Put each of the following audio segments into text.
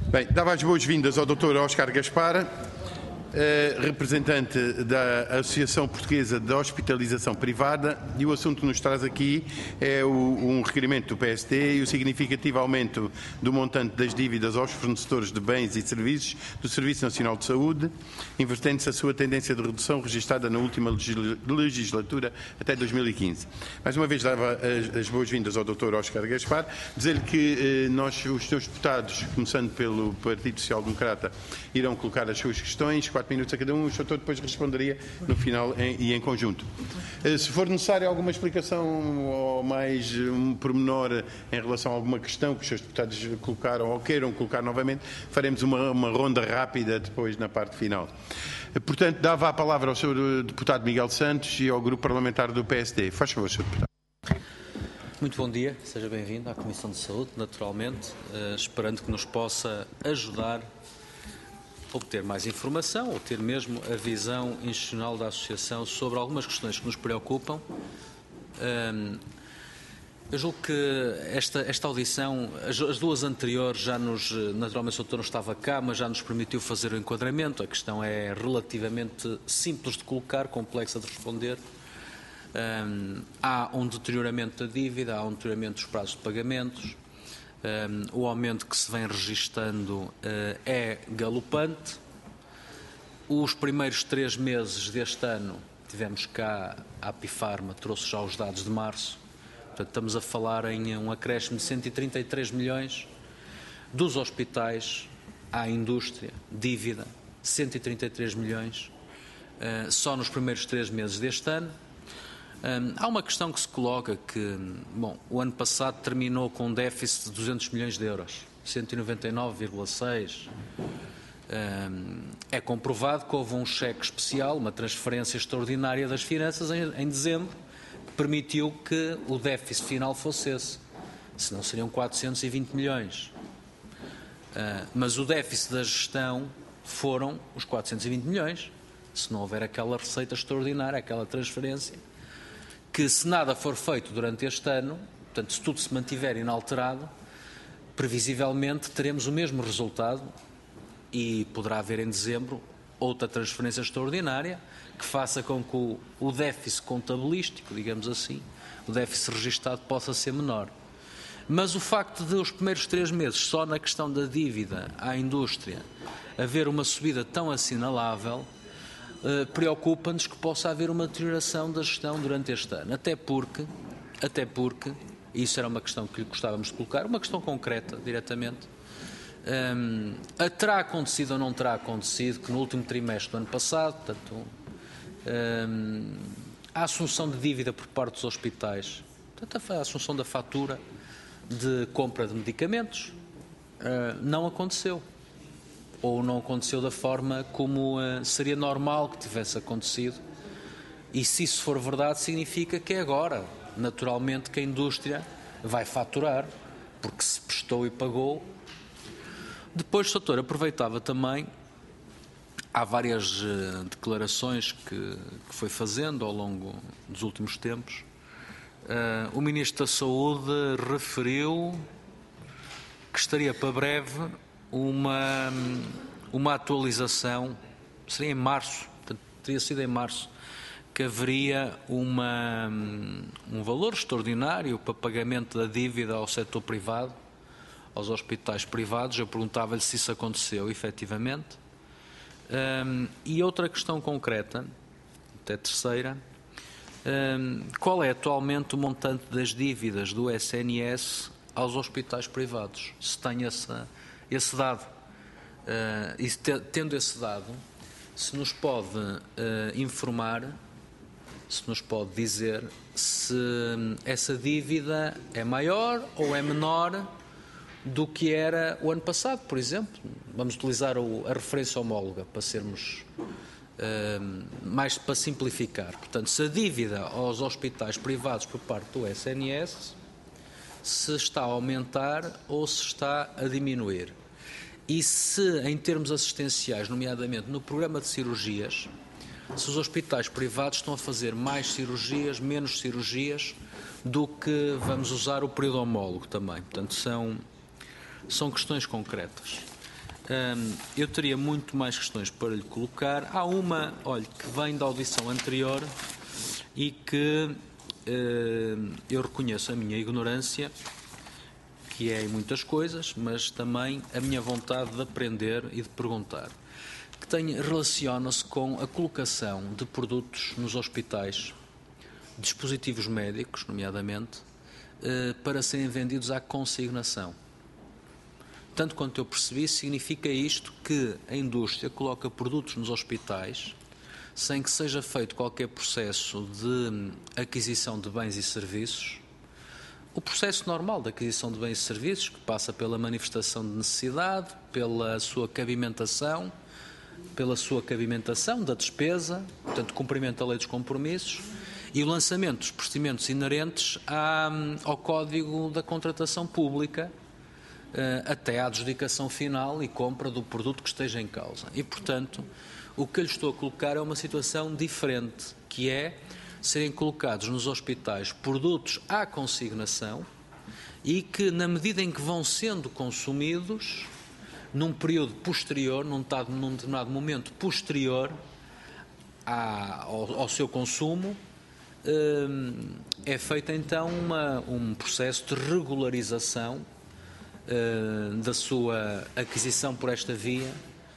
Bem, dava as boas-vindas ao Dr. Óscar Gaspar, representante da Associação Portuguesa de Hospitalização Privada, e o assunto que nos traz aqui é um requerimento do PST e o significativo aumento do montante das dívidas aos fornecedores de bens e serviços do Serviço Nacional de Saúde, invertendo-se a sua tendência de redução registada na última legislatura até 2015. Mais uma vez dava as boas-vindas ao Dr. Óscar Gaspar, dizer-lhe que os seus deputados, começando pelo Partido Social Democrata, irão colocar as suas questões, 4 minutos a cada um, o Sr. depois responderia no final e em conjunto. Se for necessário alguma explicação ou mais um pormenor em relação a alguma questão que os seus deputados colocaram ou queiram colocar novamente, faremos uma ronda rápida depois na parte final. Portanto, dava a palavra ao Sr. Deputado Miguel Santos e ao Grupo Parlamentar do PSD. Faz favor, Sr. Deputado. Muito bom dia, seja bem-vindo à Comissão de Saúde, naturalmente, esperando que nos possa ajudar a obter mais informação ou ter mesmo a visão institucional da Associação sobre algumas questões que nos preocupam. Eu julgo que esta audição, as duas anteriores, naturalmente o Dr. não estava cá, mas já nos permitiu fazer o enquadramento. A questão é relativamente simples de colocar, complexa de responder. Há um deterioramento da dívida, há um deterioramento dos prazos de pagamentos. O aumento que se vem registando é galopante. Os primeiros 3 meses deste ano, tivemos cá, a Apifarma trouxe já os dados de março, portanto estamos a falar em um acréscimo de 133 milhões dos hospitais à indústria, dívida, 133 milhões, só nos primeiros 3 meses deste ano. Há uma questão que se coloca que, o ano passado terminou com um déficit de 200 milhões de euros, 199,6. É comprovado que houve um cheque especial, uma transferência extraordinária das finanças em dezembro, que permitiu que o déficit final fosse esse, senão seriam 420 milhões. Mas o déficit da gestão foram os 420 milhões, se não houver aquela receita extraordinária, aquela transferência, que se nada for feito durante este ano, portanto, se tudo se mantiver inalterado, previsivelmente teremos o mesmo resultado e poderá haver em dezembro outra transferência extraordinária que faça com que o déficit contabilístico, digamos assim, o déficit registado possa ser menor. Mas o facto de os primeiros 3 meses, só na questão da dívida à indústria, haver uma subida tão assinalável, preocupa-nos que possa haver uma deterioração da gestão durante este ano, até porque, isso era uma questão que lhe gostávamos de colocar, uma questão concreta, diretamente, terá acontecido ou não terá acontecido que no último trimestre do ano passado, portanto, a assunção de dívida por parte dos hospitais, portanto, a assunção da fatura de compra de medicamentos, não aconteceu. Ou não aconteceu da forma como seria normal que tivesse acontecido. E se isso for verdade, significa que é agora, naturalmente, que a indústria vai faturar, porque se prestou e pagou. Depois, doutor, aproveitava também, há várias declarações que foi fazendo ao longo dos últimos tempos. O Ministro da Saúde referiu que estaria para breve uma atualização, seria em março, portanto, teria sido em março, que haveria um valor extraordinário para pagamento da dívida ao setor privado, aos hospitais privados. Eu perguntava-lhe se isso aconteceu, efetivamente. E outra questão concreta, até terceira, qual é atualmente o montante das dívidas do SNS aos hospitais privados? Se tem esse dado, e tendo esse dado, se nos pode informar, se nos pode dizer se essa dívida é maior ou é menor do que era o ano passado, por exemplo. Vamos utilizar a referência homóloga para sermos mais para simplificar. Portanto, se a dívida aos hospitais privados por parte do SNS se está a aumentar ou se está a diminuir. E se, em termos assistenciais, nomeadamente no programa de cirurgias, se os hospitais privados estão a fazer mais cirurgias, menos cirurgias, do que vamos usar o período homólogo também. Portanto, são questões concretas. Eu teria muito mais questões para lhe colocar. Há uma, olha, que vem da audição anterior e que eu reconheço a minha ignorância, que é em muitas coisas, mas também a minha vontade de aprender e de perguntar, que relaciona-se com a colocação de produtos nos hospitais, dispositivos médicos, nomeadamente, para serem vendidos à consignação. Tanto quanto eu percebi, significa isto que a indústria coloca produtos nos hospitais sem que seja feito qualquer processo de aquisição de bens e serviços. O processo normal de aquisição de bens e serviços, que passa pela manifestação de necessidade, pela sua cabimentação da despesa, portanto, cumprimento da lei dos compromissos, e o lançamento dos procedimentos inerentes ao Código da Contratação Pública, até à adjudicação final e compra do produto que esteja em causa. E, portanto, o que eu lhe estou a colocar é uma situação diferente, que é serem colocados nos hospitais produtos à consignação e que, na medida em que vão sendo consumidos, num período posterior, num determinado momento posterior ao seu consumo, é feito então um processo de regularização da sua aquisição por esta via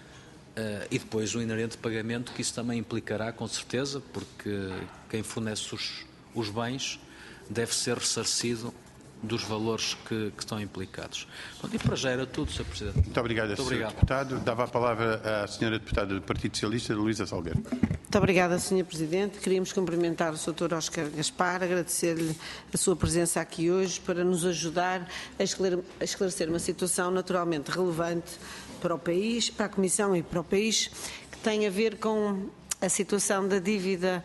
e depois o inerente pagamento que isso também implicará, com certeza, porque quem fornece os bens deve ser ressarcido dos valores que estão implicados. E para já era tudo, Sr. Presidente. Muito obrigado, Sr. Deputado. Dava a palavra à Sra. Deputada do Partido Socialista, Luísa Salgueiro. Muito obrigada, Sr. Presidente. Queríamos cumprimentar o Sr. Óscar Gaspar, agradecer-lhe a sua presença aqui hoje para nos ajudar a esclarecer uma situação naturalmente relevante para o país, para a Comissão e para o país, que tem a ver com a situação da dívida,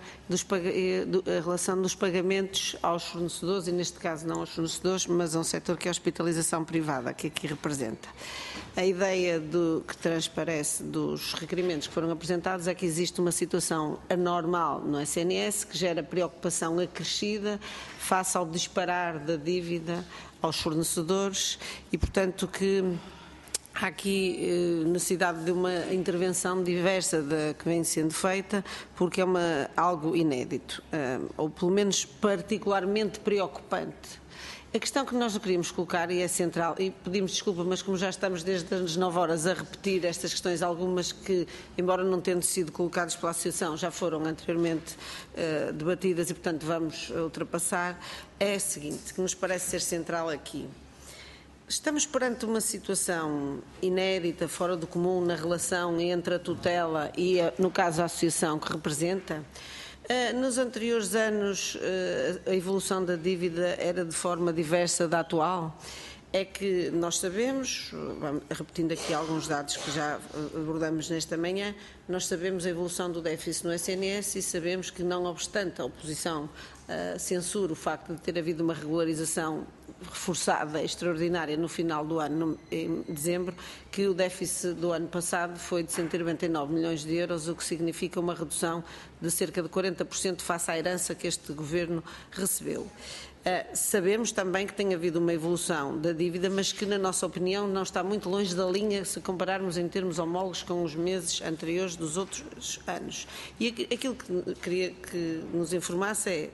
a relação dos pagamentos aos fornecedores, e neste caso não aos fornecedores, mas a um setor que é a hospitalização privada, que aqui representa. A ideia que transparece dos requerimentos que foram apresentados é que existe uma situação anormal no SNS que gera preocupação acrescida face ao disparar da dívida aos fornecedores e, portanto, que há aqui necessidade de uma intervenção diversa que vem sendo feita, porque é algo inédito, ou pelo menos particularmente preocupante. A questão que nós queríamos colocar, e é central, e pedimos desculpa, mas como já estamos desde as 9 horas a repetir estas questões, algumas que, embora não tendo sido colocadas pela Associação, já foram anteriormente debatidas e, portanto, vamos ultrapassar, é a seguinte, que nos parece ser central aqui. Estamos perante uma situação inédita, fora do comum, na relação entre a tutela e, no caso, a associação que representa. Nos anteriores anos, a evolução da dívida era de forma diversa da atual. É que nós sabemos, repetindo aqui alguns dados que já abordamos nesta manhã, nós sabemos a evolução do déficit no SNS e sabemos que, não obstante a oposição censura o facto de ter havido uma regularização reforçada, extraordinária, no final do ano, em dezembro, que o déficit do ano passado foi de 199 milhões de euros, o que significa uma redução de cerca de 40% face à herança que este Governo recebeu. Sabemos também que tem havido uma evolução da dívida, mas que, na nossa opinião, não está muito longe da linha se compararmos em termos homólogos com os meses anteriores dos outros anos. E aquilo que queria que nos informasse é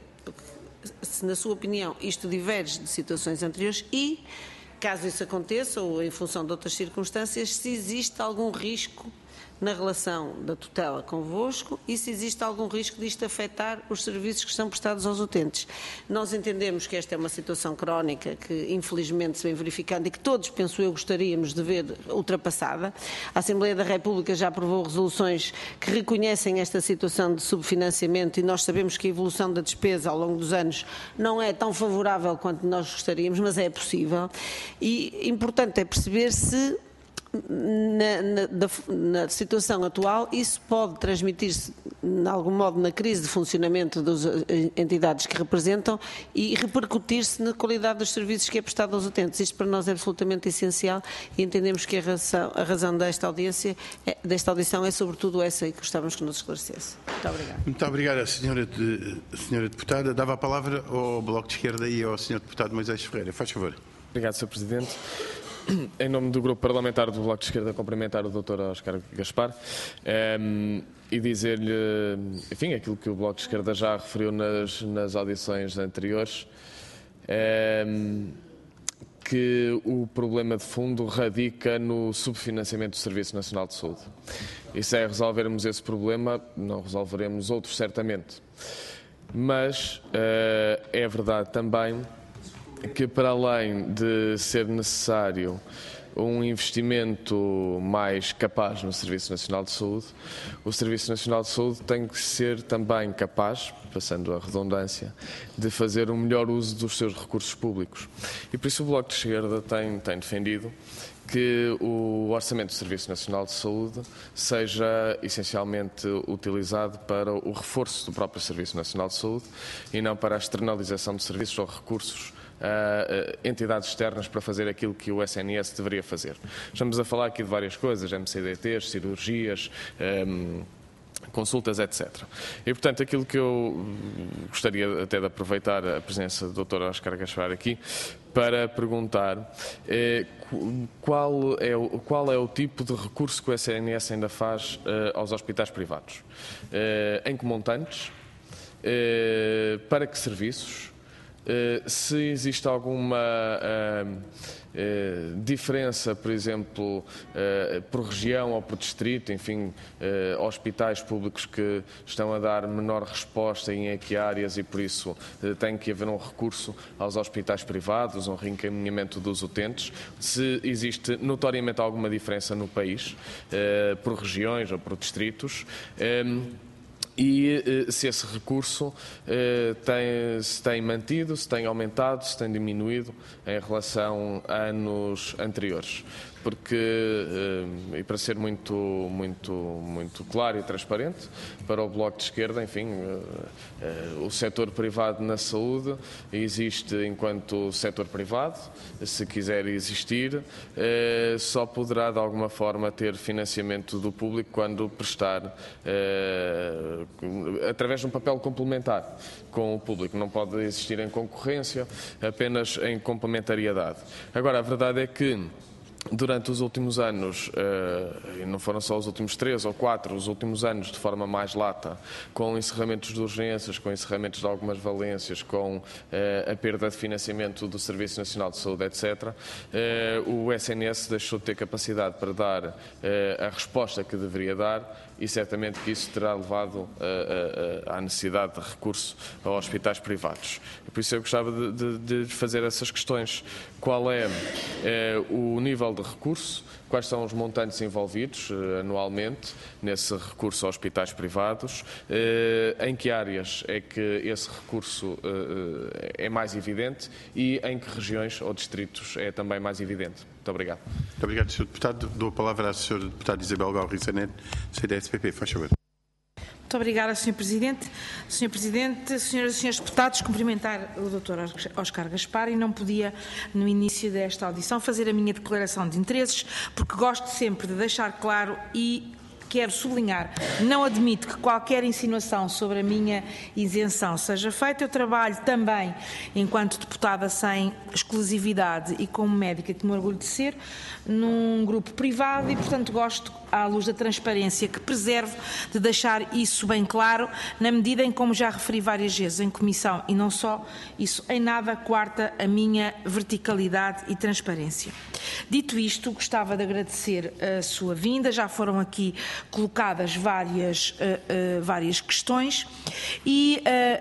se, na sua opinião, isto diverge de situações anteriores e, caso isso aconteça, ou em função de outras circunstâncias, se existe algum risco na relação da tutela convosco e se existe algum risco disto afetar os serviços que são prestados aos utentes. Nós entendemos que esta é uma situação crónica que infelizmente se vem verificando e que todos, penso eu, gostaríamos de ver ultrapassada. A Assembleia da República já aprovou resoluções que reconhecem esta situação de subfinanciamento e nós sabemos que a evolução da despesa ao longo dos anos não é tão favorável quanto nós gostaríamos, mas é possível. E importante é perceber se na situação atual, isso pode transmitir-se, de algum modo, na crise de funcionamento das entidades que representam e repercutir-se na qualidade dos serviços que é prestado aos utentes. Isto para nós é absolutamente essencial e entendemos que a razão desta audição é sobretudo essa e que gostávamos que nos esclarecesse. Muito obrigada. Muito obrigada, Senhora Deputada. Dava a palavra ao Bloco de Esquerda e ao Sr. Deputado Moisés Ferreira. Faz favor. Obrigado, Sr. Presidente. Em nome do Grupo Parlamentar do Bloco de Esquerda, cumprimentar o Dr. Óscar Gaspar e dizer-lhe, enfim, aquilo que o Bloco de Esquerda já referiu nas audições anteriores, que o problema de fundo radica no subfinanciamento do Serviço Nacional de Saúde. E se é resolvermos esse problema, não resolveremos outros, certamente. Mas é verdade também que, para além de ser necessário um investimento mais capaz no Serviço Nacional de Saúde, o Serviço Nacional de Saúde tem que ser também capaz, passando a redundância, de fazer um melhor uso dos seus recursos públicos. E por isso o Bloco de Esquerda tem defendido que o orçamento do Serviço Nacional de Saúde seja essencialmente utilizado para o reforço do próprio Serviço Nacional de Saúde e não para a externalização de serviços ou recursos a entidades externas para fazer aquilo que o SNS deveria fazer. Estamos a falar aqui de várias coisas, MCDTs, cirurgias, consultas, etc. E, portanto, aquilo que eu gostaria até de aproveitar a presença do Dr. Óscar Gaspar aqui para perguntar qual é o tipo de recurso que o SNS ainda faz aos hospitais privados. Em que montantes? Para que serviços? Se existe alguma diferença, por exemplo, por região ou por distrito, enfim, hospitais públicos que estão a dar menor resposta em que áreas e por isso tem que haver um recurso aos hospitais privados, um reencaminhamento dos utentes. Se existe notoriamente alguma diferença no país, por regiões ou por distritos, e se esse recurso se tem mantido, se tem aumentado, se tem diminuído em relação a anos anteriores. Porque, e para ser muito claro e transparente, para o Bloco de Esquerda, enfim, o setor privado na saúde existe enquanto setor privado, se quiser existir, só poderá de alguma forma ter financiamento do público quando prestar, através de um papel complementar com o público. Não pode existir em concorrência, apenas em complementariedade. Agora, a verdade é que durante os últimos anos, e não foram só os últimos 3 ou 4, os últimos anos de forma mais lata, com encerramentos de urgências, com encerramentos de algumas valências, com a perda de financiamento do Serviço Nacional de Saúde, etc., o SNS deixou de ter capacidade para dar a resposta que deveria dar e certamente que isso terá levado à necessidade de recurso a hospitais privados. Por isso eu gostava de fazer essas questões. Qual é o nível de recurso? Quais são os montantes envolvidos anualmente nesse recurso a hospitais privados? Em que áreas é que esse recurso é mais evidente e em que regiões ou distritos é também mais evidente? Muito obrigado. Muito obrigado, Sr. Deputado. Dou a palavra à Sra. Deputada Isabel Galriça Neto, CDS-PP. Faz favor. Muito obrigada, Sr. Presidente. Sr. Presidente, Senhoras e Senhores Deputados, cumprimentar o Dr. Óscar Gaspar e não podia, no início desta audição, fazer a minha declaração de interesses, porque gosto sempre de deixar claro e quero sublinhar, não admito que qualquer insinuação sobre a minha isenção seja feita. Eu trabalho também, enquanto deputada sem exclusividade e como médica, que me orgulho de ser, num grupo privado e, portanto, gosto, à luz da transparência que preservo, de deixar isso bem claro, na medida em, como já referi várias vezes em comissão e não só, isso em nada coarta a minha verticalidade e transparência. Dito isto, gostava de agradecer a sua vinda. Já foram aqui colocadas várias questões e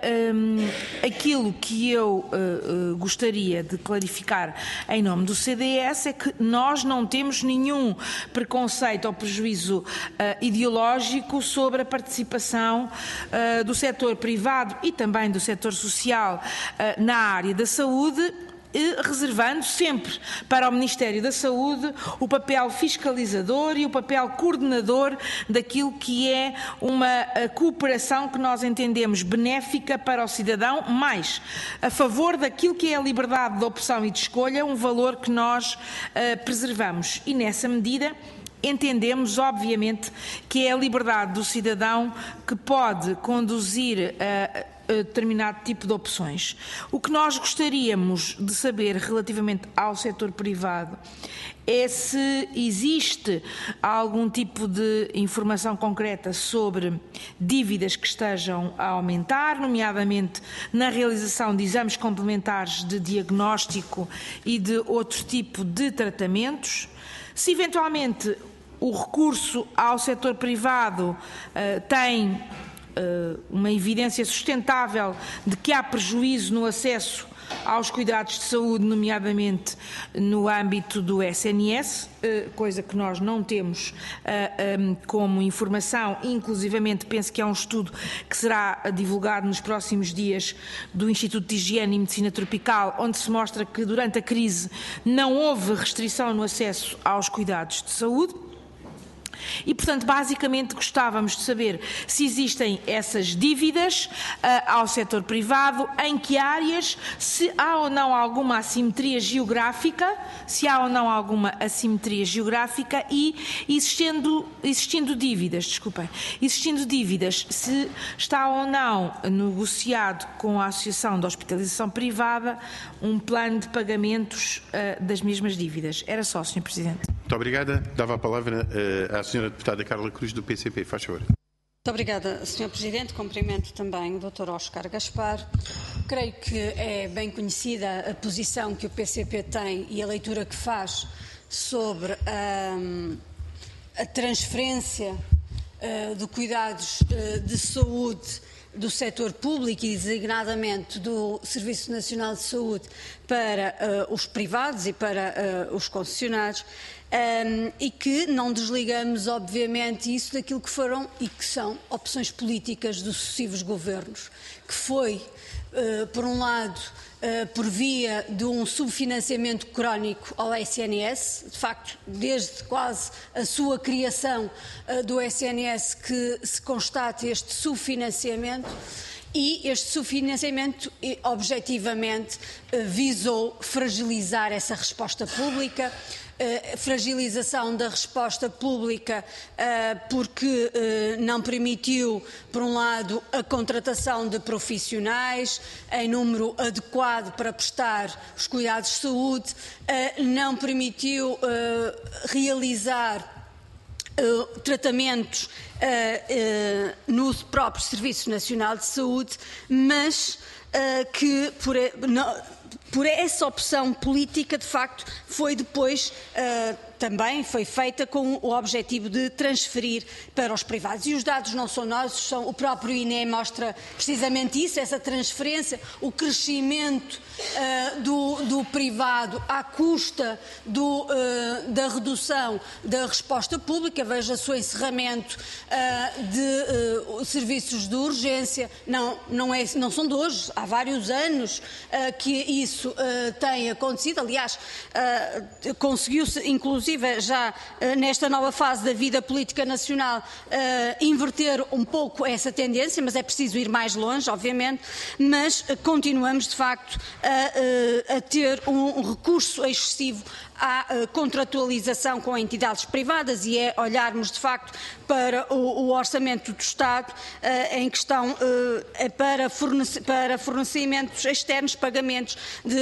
aquilo que eu gostaria de clarificar em nome do CDS é que nós não temos nenhum preconceito ou prejuízo ideológico sobre a participação do setor privado e também do setor social na área da saúde, reservando sempre para o Ministério da Saúde o papel fiscalizador e o papel coordenador daquilo que é uma cooperação que nós entendemos benéfica para o cidadão, mais a favor daquilo que é a liberdade de opção e de escolha, um valor que nós preservamos. E nessa medida entendemos, obviamente, que é a liberdade do cidadão que pode conduzir determinado tipo de opções. O que nós gostaríamos de saber relativamente ao setor privado é se existe algum tipo de informação concreta sobre dívidas que estejam a aumentar, nomeadamente na realização de exames complementares de diagnóstico e de outro tipo de tratamentos, se eventualmente o recurso ao setor privado tem uma evidência sustentável de que há prejuízo no acesso aos cuidados de saúde, nomeadamente no âmbito do SNS, coisa que nós não temos como informação, inclusivamente penso que é um estudo que será divulgado nos próximos dias do Instituto de Higiene e Medicina Tropical, onde se mostra que durante a crise não houve restrição no acesso aos cuidados de saúde. E, portanto, basicamente gostávamos de saber se existem essas dívidas ao setor privado, em que áreas, se há ou não alguma assimetria geográfica, e existindo dívidas, se está ou não negociado com a Associação de Hospitalização Privada um plano de pagamentos das mesmas dívidas. Era só, Sr. Presidente. Muito obrigada. Dava a palavra à Sra. Deputada Carla Cruz, do PCP. Faz favor. Muito obrigada, Sr. Presidente. Cumprimento também o Dr. Óscar Gaspar. Creio que é bem conhecida a posição que o PCP tem e a leitura que faz sobre a transferência de cuidados de saúde do setor público e designadamente do Serviço Nacional de Saúde para os privados e para os concessionários. E que não desligamos, obviamente, isso daquilo que foram e que são opções políticas dos sucessivos governos, que foi, por um lado, por via de um subfinanciamento crónico ao SNS, de facto, desde quase a sua criação do SNS que se constata este subfinanciamento, e este subfinanciamento, objetivamente, visou fragilizar essa resposta pública, fragilização da resposta pública porque não permitiu, por um lado, a contratação de profissionais em número adequado para prestar os cuidados de saúde, não permitiu realizar tratamentos no próprio Serviço Nacional de Saúde, mas que por essa opção política, de facto, foi depois também foi feita com o objetivo de transferir para os privados. E os dados não são nossos, o próprio INE mostra precisamente isso, essa transferência, o crescimento do privado à custa da redução da resposta pública. Veja-se o encerramento de serviços de urgência, não são de hoje, há vários anos que isso tem acontecido. Aliás, conseguiu-se, inclusive, já nesta nova fase da vida política nacional, inverter um pouco essa tendência, mas é preciso ir mais longe, obviamente, mas continuamos, de facto, a ter um recurso excessivo à contratualização com entidades privadas, e é olharmos de facto para o orçamento do Estado em questão para fornecimentos externos, pagamentos de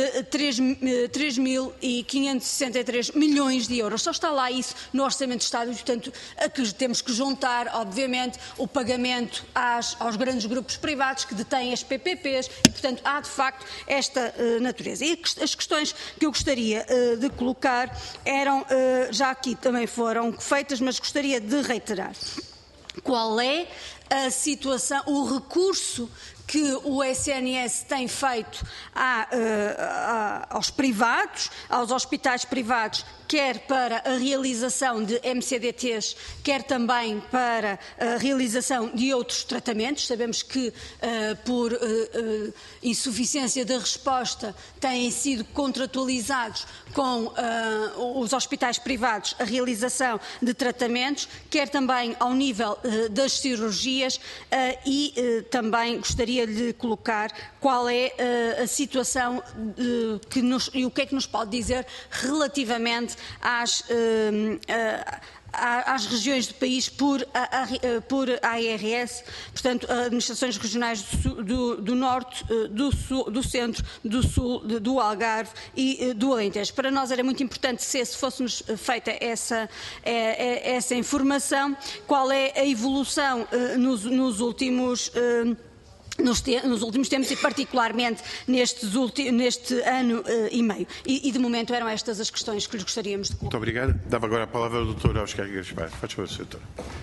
3.563 milhões de euros. Só está lá isso no orçamento do Estado e, portanto, temos que juntar, obviamente, o pagamento aos grandes grupos privados que detêm as PPPs e, portanto, há de facto esta natureza. E as questões que eu gostaria de colocar eram, já aqui também foram feitas, mas gostaria de reiterar. Qual é a situação, o recurso que o SNS tem feito aos privados, aos hospitais privados, quer para a realização de MCDTs, quer também para a realização de outros tratamentos. Sabemos que, por insuficiência da resposta, têm sido contratualizados com os hospitais privados a realização de tratamentos, quer também ao nível das cirurgias, e também gostaria de colocar qual é a situação e o que é que nos pode dizer relativamente às regiões do país por ARS, portanto, administrações regionais do Norte, do Sul, do Centro, do Sul, do Algarve e do Alentejo. Para nós era muito importante se fôssemos feita essa informação, qual é a evolução nos últimos tempos e particularmente neste ano e meio. E de momento eram estas as questões que lhes gostaríamos de colocar. Muito obrigado. Dava agora a palavra ao Dr. Oscar Gaspar. Faz favor, Sr. Doutor.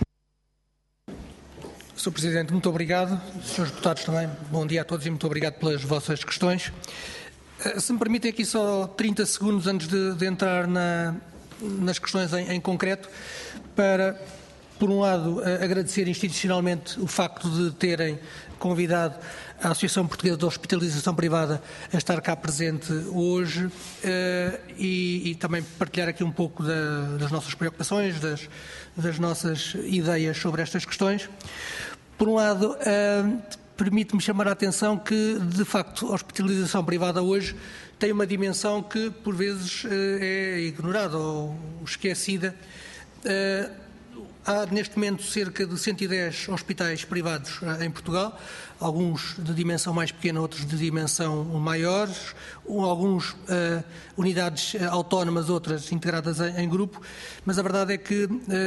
Sr. Presidente, muito obrigado. Srs. Deputados também, bom dia a todos e muito obrigado pelas vossas questões. Se me permitem aqui só 30 segundos antes de entrar nas questões em concreto, para, por um lado, agradecer institucionalmente o facto de terem convidado a Associação Portuguesa de Hospitalização Privada a estar cá presente hoje e também partilhar aqui um pouco das nossas preocupações, das nossas ideias sobre estas questões. Por um lado, permite-me chamar a atenção que, de facto, a hospitalização privada hoje tem uma dimensão que, por vezes, é ignorada ou esquecida. Há, neste momento, cerca de 110 hospitais privados em Portugal, alguns de dimensão mais pequena, outros de dimensão maior, alguns unidades autónomas, outras integradas em grupo, mas a verdade é que,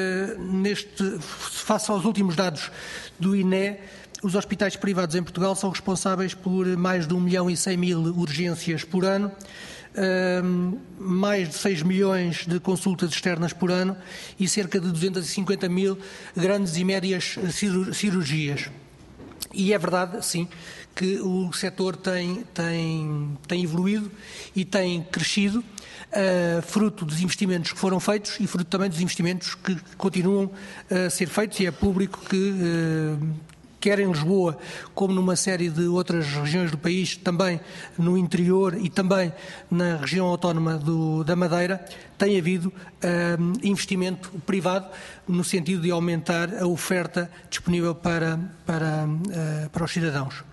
face aos últimos dados do INE, os hospitais privados em Portugal são responsáveis por mais de 1.100.000 urgências por ano, mais de 6 milhões de consultas externas por ano e cerca de 250.000 grandes e médias cirurgias. E é verdade, sim, que o setor tem evoluído e tem crescido, fruto dos investimentos que foram feitos e fruto também dos investimentos que continuam a ser feitos, e é público que quer em Lisboa, como numa série de outras regiões do país, também no interior e também na região autónoma da Madeira, tem havido investimento privado no sentido de aumentar a oferta disponível para os cidadãos.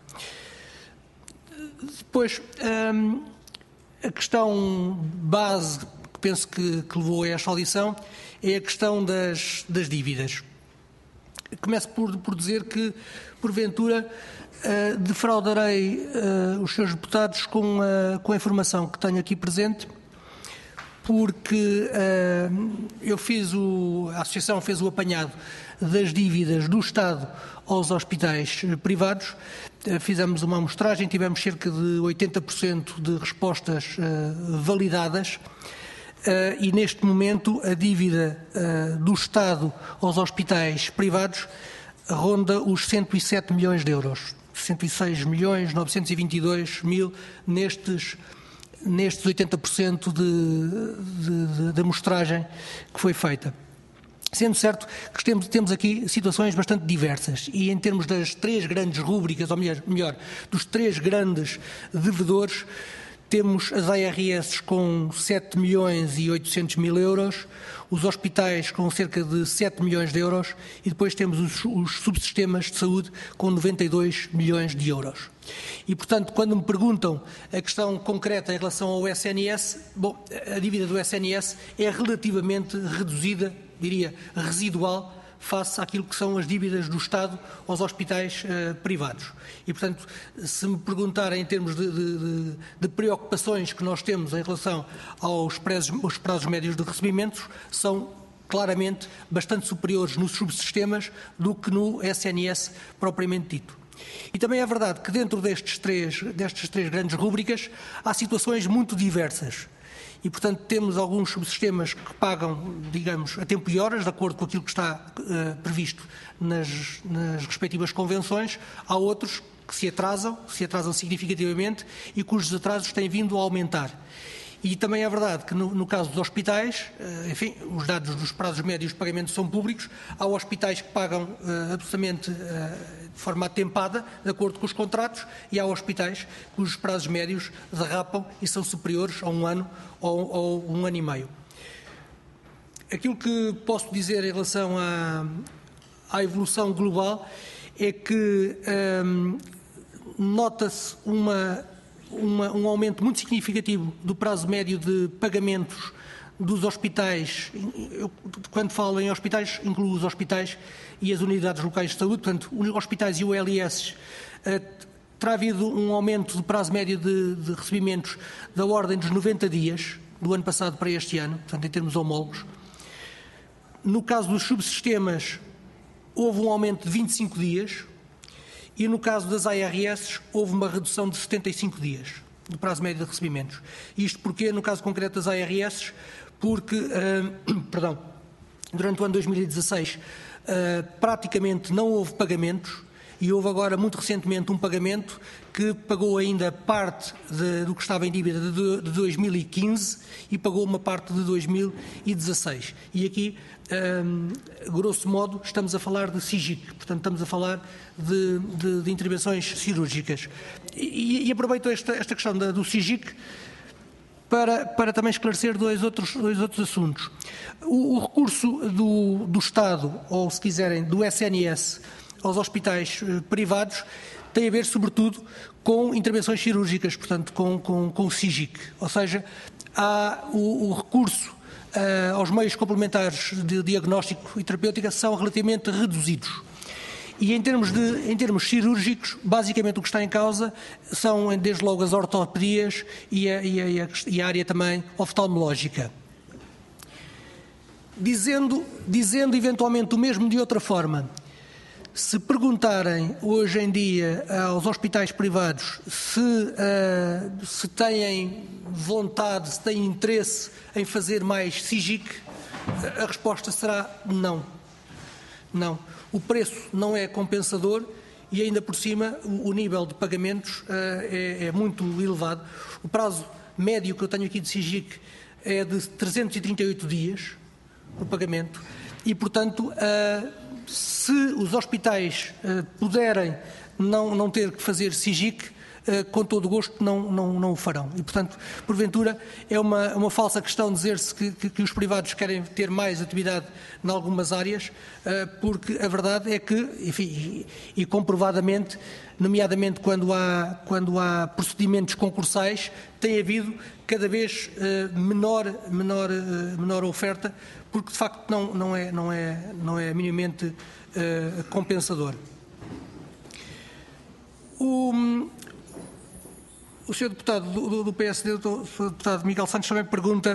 Depois, a questão base que penso que levou a esta audição é a questão das dívidas. Começo por dizer que, porventura, defraudarei os senhores deputados com a informação que tenho aqui presente, porque a Associação fez o apanhado das dívidas do Estado aos hospitais privados, fizemos uma amostragem, tivemos cerca de 80% de respostas validadas. E neste momento a dívida do Estado aos hospitais privados ronda os 107 milhões de euros, 106 milhões 922 mil nestes 80% de amostragem que foi feita. Sendo certo que temos aqui situações bastante diversas e em termos das três grandes rúbricas, ou melhor, dos três grandes devedores, temos as ARS com 7 milhões e 800 mil euros, os hospitais com cerca de 7 milhões de euros e depois temos os subsistemas de saúde com 92 milhões de euros. E, portanto, quando me perguntam a questão concreta em relação ao SNS, bom, a dívida do SNS é relativamente reduzida, diria residual, face àquilo que são as dívidas do Estado aos hospitais privados. E, portanto, se me perguntarem em termos de preocupações que nós temos em relação aos prazos médios de recebimentos, são claramente bastante superiores nos subsistemas do que no SNS propriamente dito. E também é verdade que dentro destas três grandes rúbricas há situações muito diversas. E, portanto, temos alguns subsistemas que pagam, digamos, a tempo e horas, de acordo com aquilo que está previsto nas respectivas convenções. Há outros que se atrasam significativamente e cujos atrasos têm vindo a aumentar. E também é verdade que no caso dos hospitais, enfim, os dados dos prazos médios de pagamento são públicos, há hospitais que pagam absolutamente de forma atempada, de acordo com os contratos, e há hospitais cujos prazos médios derrapam e são superiores a um ano ou um ano e meio. Aquilo que posso dizer em relação à evolução global é que nota-se um aumento muito significativo do prazo médio de pagamentos dos hospitais, quando falo em hospitais, incluo os hospitais e as unidades locais de saúde, portanto, os hospitais e o OLS, terá havido um aumento do prazo médio de recebimentos da ordem dos 90 dias, do ano passado para este ano, portanto, em termos homólogos. No caso dos subsistemas, houve um aumento de 25 dias e no caso das ARS, houve uma redução de 75 dias do prazo médio de recebimentos. Isto porque, no caso concreto das ARS, porque, durante o ano 2016, praticamente não houve pagamentos e houve agora, muito recentemente, um pagamento que pagou ainda parte do que estava em dívida de 2015 e pagou uma parte de 2016. E aqui, grosso modo, estamos a falar de SIGIC, portanto, estamos a falar de intervenções cirúrgicas. E aproveito esta questão do SIGIC para também esclarecer dois outros assuntos. O recurso do Estado, ou se quiserem, do SNS, aos hospitais privados, tem a ver, sobretudo, com intervenções cirúrgicas, portanto, com o SIGIC. Ou seja, há o recurso aos meios complementares de diagnóstico e terapêutica são relativamente reduzidos. E em termos cirúrgicos, basicamente o que está em causa são, desde logo, as ortopedias e a área também oftalmológica. Dizendo eventualmente o mesmo de outra forma, se perguntarem hoje em dia aos hospitais privados se têm vontade, se têm interesse em fazer mais SIGIC, a resposta será não. Não. O preço não é compensador e ainda por cima o nível de pagamentos é muito elevado. O prazo médio que eu tenho aqui de SIGIC é de 338 dias o pagamento e, portanto, se os hospitais puderem não ter que fazer SIGIC, com todo o gosto não o farão. E, portanto, porventura, é uma falsa questão dizer-se que os privados querem ter mais atividade em algumas áreas, porque a verdade é que, enfim, e comprovadamente, nomeadamente quando há procedimentos concursais, tem havido cada vez menor oferta, porque de facto não é minimamente compensador. O Sr. Deputado do PSD, o Sr. Deputado Miguel Santos, também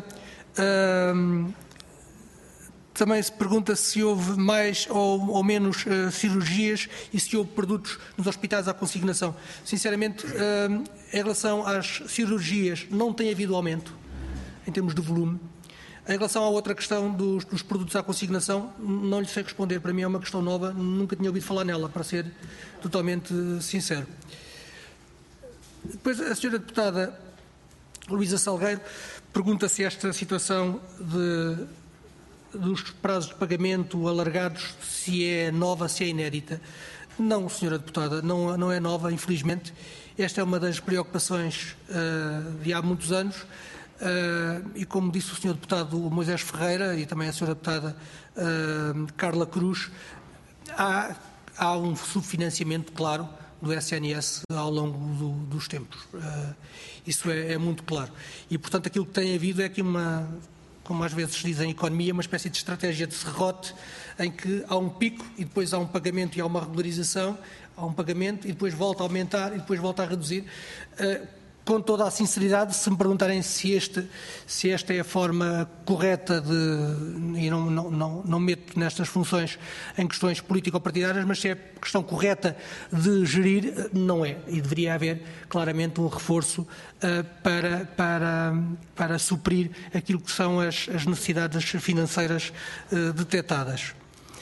se pergunta se houve mais ou menos cirurgias e se houve produtos nos hospitais à consignação. Sinceramente, em relação às cirurgias, não tem havido aumento em termos de volume. Em relação à outra questão dos produtos à consignação, não lhe sei responder. Para mim é uma questão nova, nunca tinha ouvido falar nela, para ser totalmente sincero. Depois, a senhora deputada Luísa Salgueiro pergunta se esta situação dos prazos de pagamento alargados, se é nova, se é inédita. Não, senhora deputada, não é nova, infelizmente. Esta é uma das preocupações de há muitos anos e, como disse o senhor deputado Moisés Ferreira e também a senhora deputada Carla Cruz, há um subfinanciamento, claro, do SNS ao longo dos tempos. Isso é muito claro. E, portanto, aquilo que tem havido é aqui como às vezes se diz em economia, uma espécie de estratégia de serrote, em que há um pico e depois há um pagamento e há uma regularização, há um pagamento e depois volta a aumentar e depois volta a reduzir. Com toda a sinceridade, se me perguntarem se esta é a forma correta e não meto nestas funções em questões político-partidárias, mas se é a questão correta de gerir, não é. E deveria haver claramente um reforço para suprir aquilo que são as necessidades financeiras detectadas.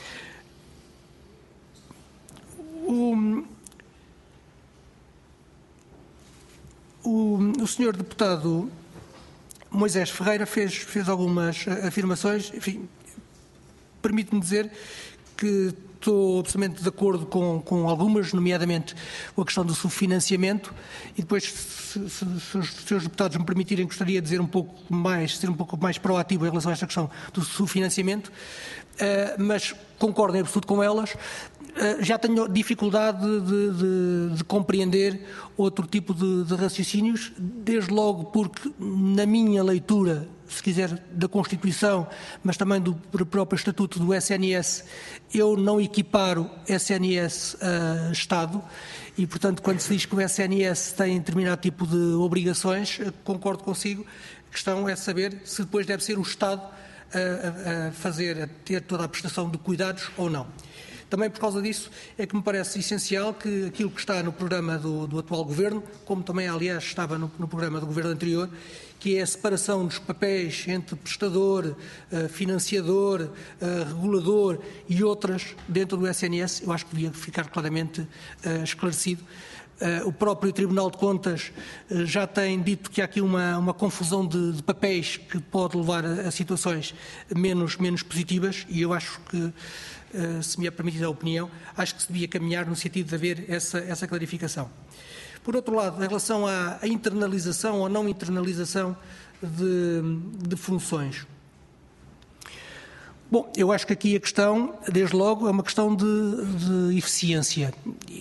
O senhor deputado Moisés Ferreira fez algumas afirmações, enfim, permite-me dizer que estou absolutamente de acordo com algumas, nomeadamente a questão do subfinanciamento, e depois, se os senhores deputados me permitirem, gostaria de dizer ser um pouco mais proativo em relação a esta questão do subfinanciamento, mas concordo em absoluto com elas. já tenho dificuldade de compreender outro tipo de raciocínios, desde logo porque, na minha leitura, se quiser, da Constituição, mas também do próprio Estatuto do SNS, eu não equiparo SNS a Estado e, portanto, quando se diz que o SNS tem determinado tipo de obrigações, concordo consigo. A questão é saber se depois deve ser o Estado a ter toda a prestação de cuidados ou não. Também por causa disso é que me parece essencial que aquilo que está no programa do atual Governo, como também, aliás, estava no programa do Governo anterior, que é a separação dos papéis entre prestador, financiador, regulador e outras dentro do SNS, eu acho que devia ficar claramente esclarecido. O próprio Tribunal de Contas já tem dito que há aqui uma confusão de papéis que pode levar a situações menos positivas e eu acho que, se me é permitida a opinião, acho que se devia caminhar no sentido de haver essa clarificação. Por outro lado, em relação à internalização ou não internalização de funções. Bom, eu acho que aqui a questão, desde logo, é uma questão de eficiência.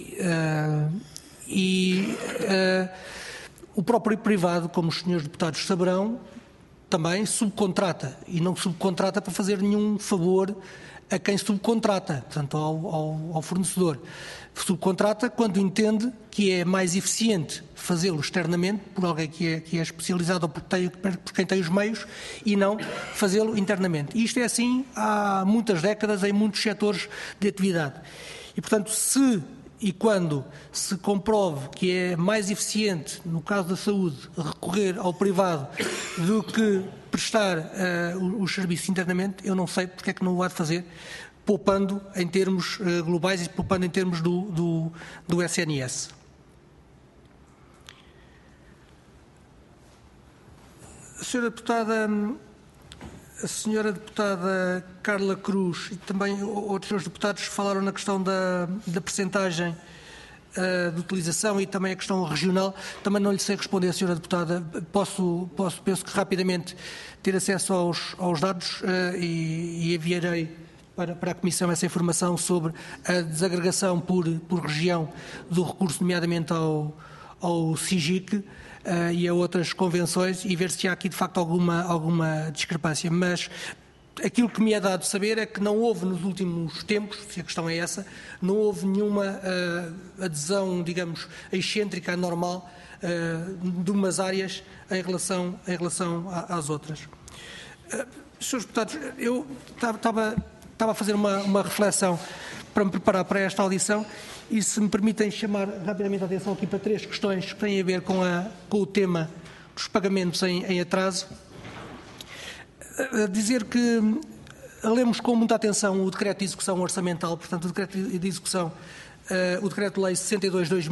O próprio privado, como os senhores deputados saberão, também subcontrata, e não subcontrata para fazer nenhum favor a quem subcontrata, portanto ao fornecedor. Subcontrata quando entende que é mais eficiente fazê-lo externamente por alguém que é especializado ou por quem tem os meios e não fazê-lo internamente. E isto é assim há muitas décadas em muitos setores de atividade. E, portanto, se e quando se comprove que é mais eficiente, no caso da saúde, recorrer ao privado do que prestar os serviços internamente, eu não sei porque é que não o há de fazer, poupando em termos globais e poupando em termos do SNS. A senhora deputada Carla Cruz e também outros senhores deputados falaram na questão da percentagem de utilização e também a questão regional. Também não lhe sei responder, a senhora deputada. Penso que rapidamente ter acesso aos dados e enviarei para a Comissão essa informação sobre a desagregação por região do recurso, nomeadamente ao SIGIC, e a outras convenções e ver se há aqui de facto alguma discrepância. Mas aquilo que me é dado saber é que não houve nos últimos tempos, se a questão é essa, não houve nenhuma adesão, digamos, excêntrica, anormal, de umas áreas em relação às outras. Senhores deputados, eu estava a fazer uma reflexão para me preparar para esta audição e, se me permitem chamar rapidamente a atenção aqui para três questões que têm a ver com o tema dos pagamentos em atraso. Dizer que lemos com muita atenção o decreto de execução orçamental, portanto, o decreto de execução, o decreto-lei 62,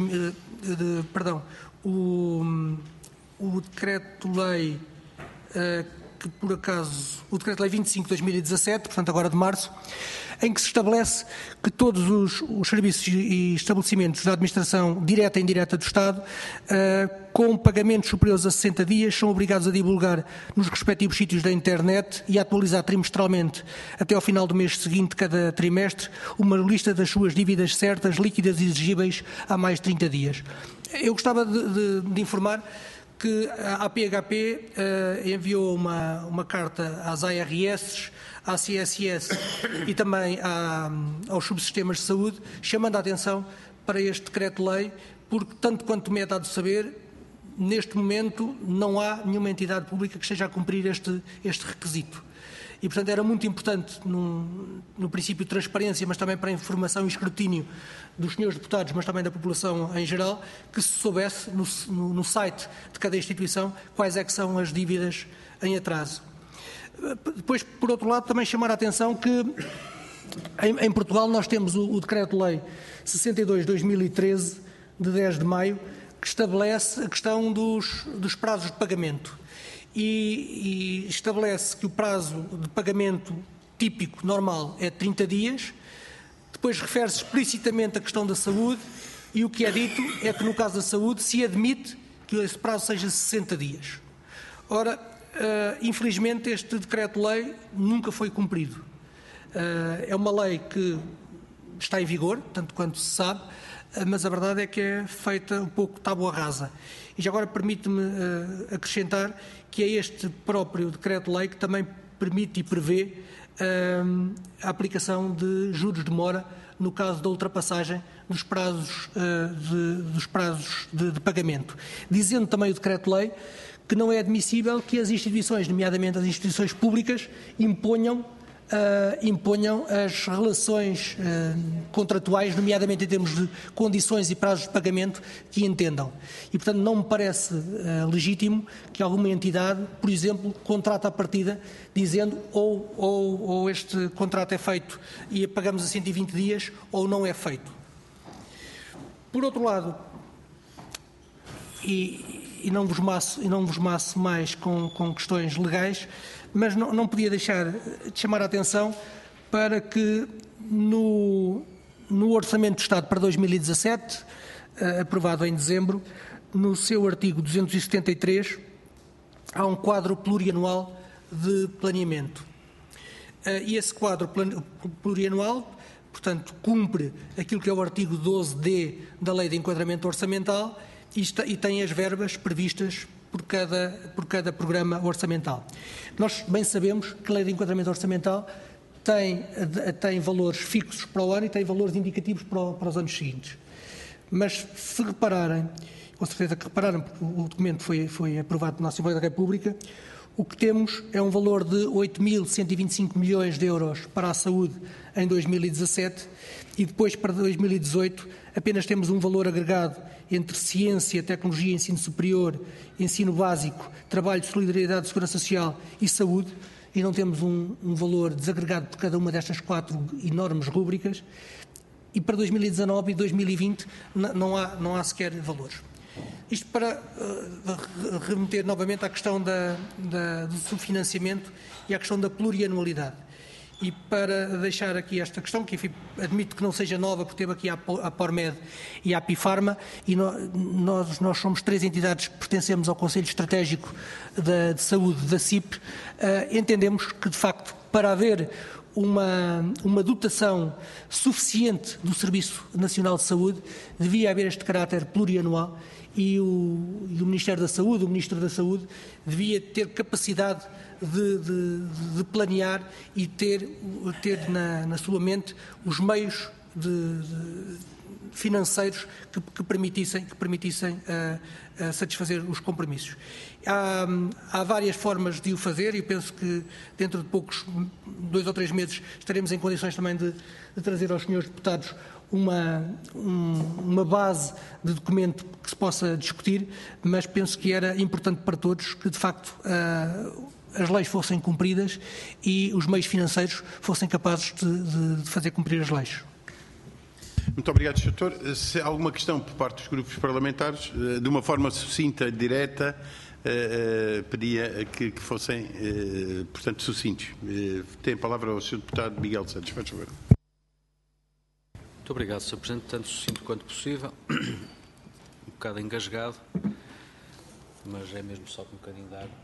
o decreto-lei que, por acaso, o decreto-lei 25 de 2017, portanto, agora de março, em que se estabelece que todos os serviços e estabelecimentos da administração direta e indireta do Estado, com pagamentos superiores a 60 dias, são obrigados a divulgar nos respectivos sítios da internet e a atualizar trimestralmente, até ao final do mês seguinte de cada trimestre, uma lista das suas dívidas certas, líquidas e exigíveis há mais de 30 dias. Eu gostava de informar que a PHP enviou uma carta às ARS, à CSS e também aos subsistemas de saúde, chamando a atenção para este decreto-lei, porque, tanto quanto me é dado saber, neste momento não há nenhuma entidade pública que esteja a cumprir este requisito. E, portanto, era muito importante, no princípio de transparência, mas também para a informação e escrutínio dos senhores deputados, mas também da população em geral, que se soubesse no site de cada instituição quais é que são as dívidas em atraso. Depois, por outro lado, também chamar a atenção que em Portugal nós temos o Decreto-Lei 62/2013, de 10 de maio, que estabelece a questão dos prazos de pagamento. E estabelece que o prazo de pagamento típico, normal, é 30 dias, depois refere-se explicitamente a questão da saúde e o que é dito é que, no caso da saúde, se admite que esse prazo seja 60 dias. Ora, infelizmente, este decreto-lei nunca foi cumprido. É uma lei que está em vigor, tanto quanto se sabe, mas a verdade é que é feita um pouco tábua rasa. E já agora permite-me acrescentar que é este próprio decreto-lei que também permite e prevê a aplicação de juros de mora no caso da ultrapassagem dos prazos de pagamento. Dizendo também o decreto-lei que não é admissível que as instituições, nomeadamente as instituições públicas, imponham as relações contratuais, nomeadamente em termos de condições e prazos de pagamento, que entendam. E, portanto, não me parece legítimo que alguma entidade, por exemplo, contrate à partida, dizendo ou este contrato é feito e pagamos a 120 dias, ou não é feito. Por outro lado, e não vos maço mais com questões legais, mas não podia deixar de chamar a atenção para que no Orçamento do Estado para 2017, aprovado em dezembro, no seu artigo 273, há um quadro plurianual de planeamento. E esse quadro plurianual, portanto, cumpre aquilo que é o artigo 12D da Lei de Enquadramento Orçamental e tem as verbas previstas por cada programa orçamental. Nós bem sabemos que a Lei de Enquadramento Orçamental tem valores fixos para o ano e tem valores indicativos para os anos seguintes. Mas se repararem, com certeza que repararam, porque o documento foi aprovado na Assembleia da República, o que temos é um valor de 8.125 milhões de euros para a saúde em 2017 e depois para 2018 apenas temos um valor agregado entre ciência, tecnologia, ensino superior, ensino básico, trabalho, solidariedade, segurança social e saúde, e não temos um valor desagregado por cada uma destas 4 enormes rúbricas, e para 2019 e 2020 não há sequer valores. Isto para remeter novamente à questão do subfinanciamento e à questão da plurianualidade. E para deixar aqui esta questão, que enfim, admito que não seja nova, porque teve aqui a Pormed e a Apifarma, e nós somos 3 entidades que pertencemos ao Conselho Estratégico de Saúde da CIP, entendemos que, de facto, para haver uma dotação suficiente do Serviço Nacional de Saúde, devia haver este caráter plurianual e o Ministério da Saúde, o Ministro da Saúde, devia ter capacidade de planear e ter na sua mente os meios financeiros que permitissem satisfazer os compromissos. Há várias formas de o fazer e penso que dentro de poucos 2 ou 3 meses estaremos em condições também de trazer aos senhores deputados uma base de documento que se possa discutir, mas penso que era importante para todos que, de facto, as leis fossem cumpridas e os meios financeiros fossem capazes de fazer cumprir as leis. Muito obrigado, Sr. Doutor. Se há alguma questão por parte dos grupos parlamentares, de uma forma sucinta e direta, pedia que fossem, portanto, sucintos. Tem a palavra o Sr. Deputado Miguel Santos. Faz favor. Muito obrigado, Sr. Presidente. Tanto sucinto quanto possível. Um bocado engasgado, mas é mesmo só com um bocadinho de água.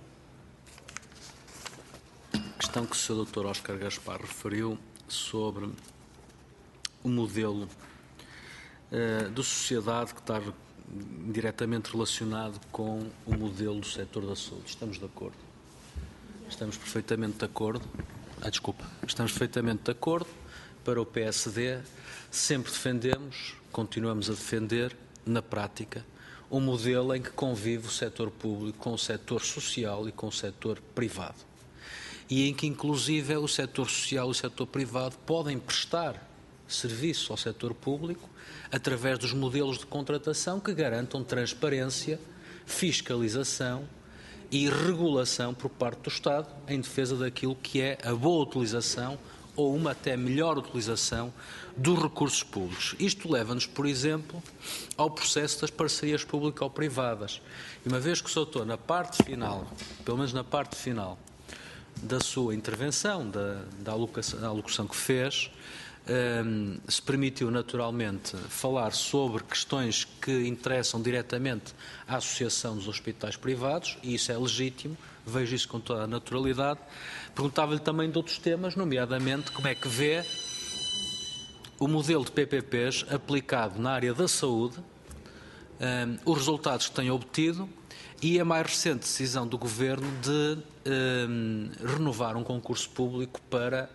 A questão que o Sr. Dr. Óscar Gaspar referiu sobre o modelo de sociedade que está diretamente relacionado com o modelo do setor da saúde. Estamos de acordo. Estamos perfeitamente de acordo. Estamos perfeitamente de acordo. Para o PSD, sempre defendemos, continuamos a defender, na prática, um modelo em que convive o setor público com o setor social e com o setor privado. E em que, inclusive, o setor social e o setor privado podem prestar serviço ao setor público através dos modelos de contratação que garantam transparência, fiscalização e regulação por parte do Estado em defesa daquilo que é a boa utilização ou uma até melhor utilização dos recursos públicos. Isto leva-nos, por exemplo, ao processo das parcerias público-privadas. E uma vez que o Sr. Doutor, na parte final, pelo menos na parte final da sua intervenção, da alocução que fez, se permitiu naturalmente falar sobre questões que interessam diretamente à Associação dos Hospitais Privados, e isso é legítimo, vejo isso com toda a naturalidade. Perguntava-lhe também de outros temas, nomeadamente como é que vê o modelo de PPPs aplicado na área da saúde, os resultados que tem obtido e a mais recente decisão do Governo de renovar um concurso público para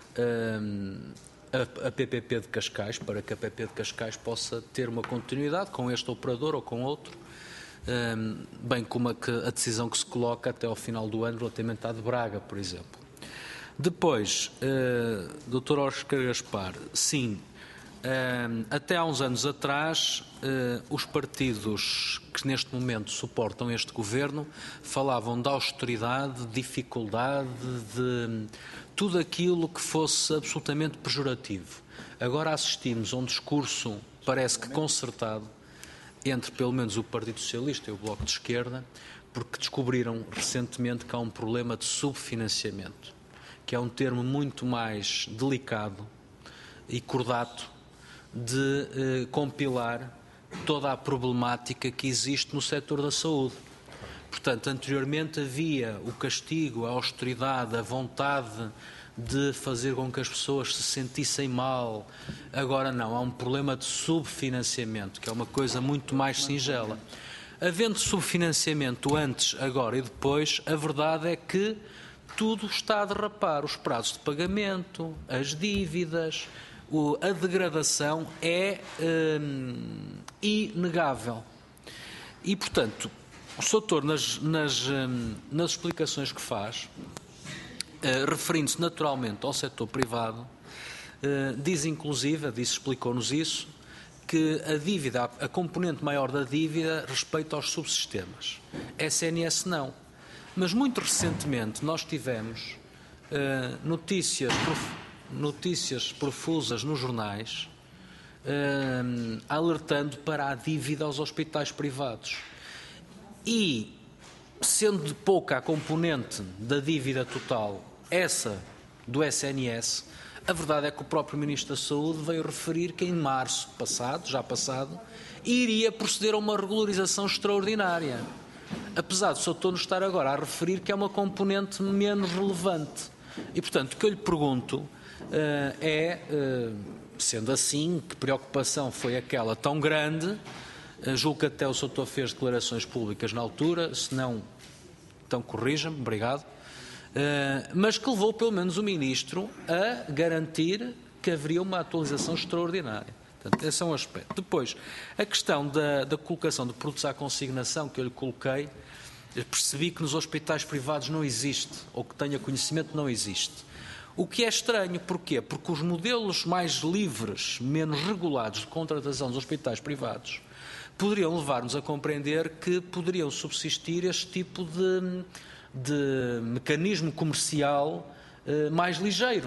a PPP de Cascais, para que a PPP de Cascais possa ter uma continuidade com este operador ou com outro, bem como a decisão que se coloca até ao final do ano relativamente à de Braga, por exemplo. Depois, Dr. Óscar Gaspar, sim, até há uns anos atrás, os partidos que neste momento suportam este governo falavam de austeridade, de dificuldade, de tudo aquilo que fosse absolutamente pejorativo. Agora assistimos a um discurso, parece que concertado, entre pelo menos o Partido Socialista e o Bloco de Esquerda, porque descobriram recentemente que há um problema de subfinanciamento, que é um termo muito mais delicado e cordato de compilar toda a problemática que existe no setor da saúde. Portanto, anteriormente havia o castigo, a austeridade, a vontade de fazer com que as pessoas se sentissem mal. Agora não, há um problema de subfinanciamento, que é uma coisa muito mais singela. Havendo subfinanciamento antes, agora e depois, a verdade é que tudo está a derrapar. Os prazos de pagamento, as dívidas, a degradação é inegável. E, portanto, o Sr. Doutor, nas explicações que faz, referindo-se naturalmente ao setor privado, diz inclusive, explicou-nos isso, que a dívida, a componente maior da dívida respeita aos subsistemas. SNS não. Mas muito recentemente nós tivemos notícias profusas nos jornais alertando para a dívida aos hospitais privados. E, sendo de pouca a componente da dívida total, essa do SNS, a verdade é que o próprio Ministro da Saúde veio referir que em março já passado, iria proceder a uma regularização extraordinária. Apesar do Sr. Doutor nos estar agora a referir que é uma componente menos relevante. E, portanto, o que eu lhe pergunto sendo assim, que preocupação foi aquela tão grande? Julgo que até o Sr. Doutor fez declarações públicas na altura, se não, então corrija-me, obrigado, mas que levou pelo menos o Ministro a garantir que haveria uma atualização extraordinária. Portanto, esse é um aspecto. Depois, a questão da colocação de produtos à consignação que eu lhe coloquei, percebi que nos hospitais privados não existe, ou que tenha conhecimento não existe. O que é estranho, porquê? Porque os modelos mais livres, menos regulados de contratação dos hospitais privados poderiam levar-nos a compreender que poderiam subsistir este tipo de mecanismo comercial mais ligeiro.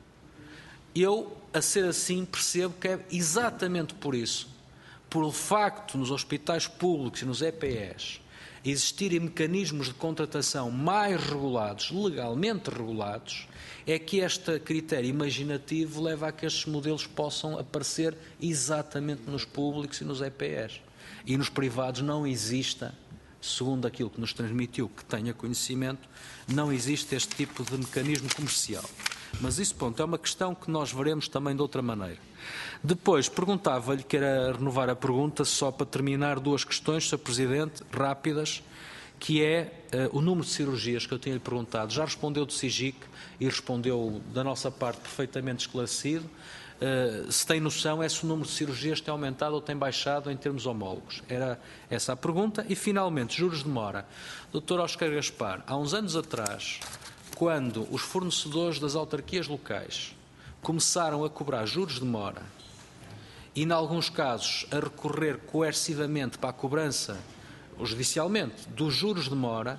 Eu, a ser assim, percebo que é exatamente por isso, por o facto nos hospitais públicos e nos EPS existirem mecanismos de contratação mais regulados, legalmente regulados, é que este critério imaginativo leva a que estes modelos possam aparecer exatamente nos públicos e nos EPS. E nos privados não exista, segundo aquilo que nos transmitiu, que tenha conhecimento, não existe este tipo de mecanismo comercial. Mas isso, ponto, é uma questão que nós veremos também de outra maneira. Depois, perguntava-lhe, que era renovar a pergunta, só para terminar, duas questões, Sr. Presidente, rápidas, que é o número de cirurgias que eu tinha-lhe perguntado. Já respondeu do SIGIC e respondeu da nossa parte perfeitamente esclarecido. Se tem noção, é se o número de cirurgias tem aumentado ou tem baixado em termos homólogos. Era essa a pergunta. E, finalmente, juros de mora. Dr. Óscar Gaspar, há uns anos atrás, quando os fornecedores das autarquias locais começaram a cobrar juros de mora e, em alguns casos, a recorrer coercivamente para a cobrança, judicialmente, dos juros de mora,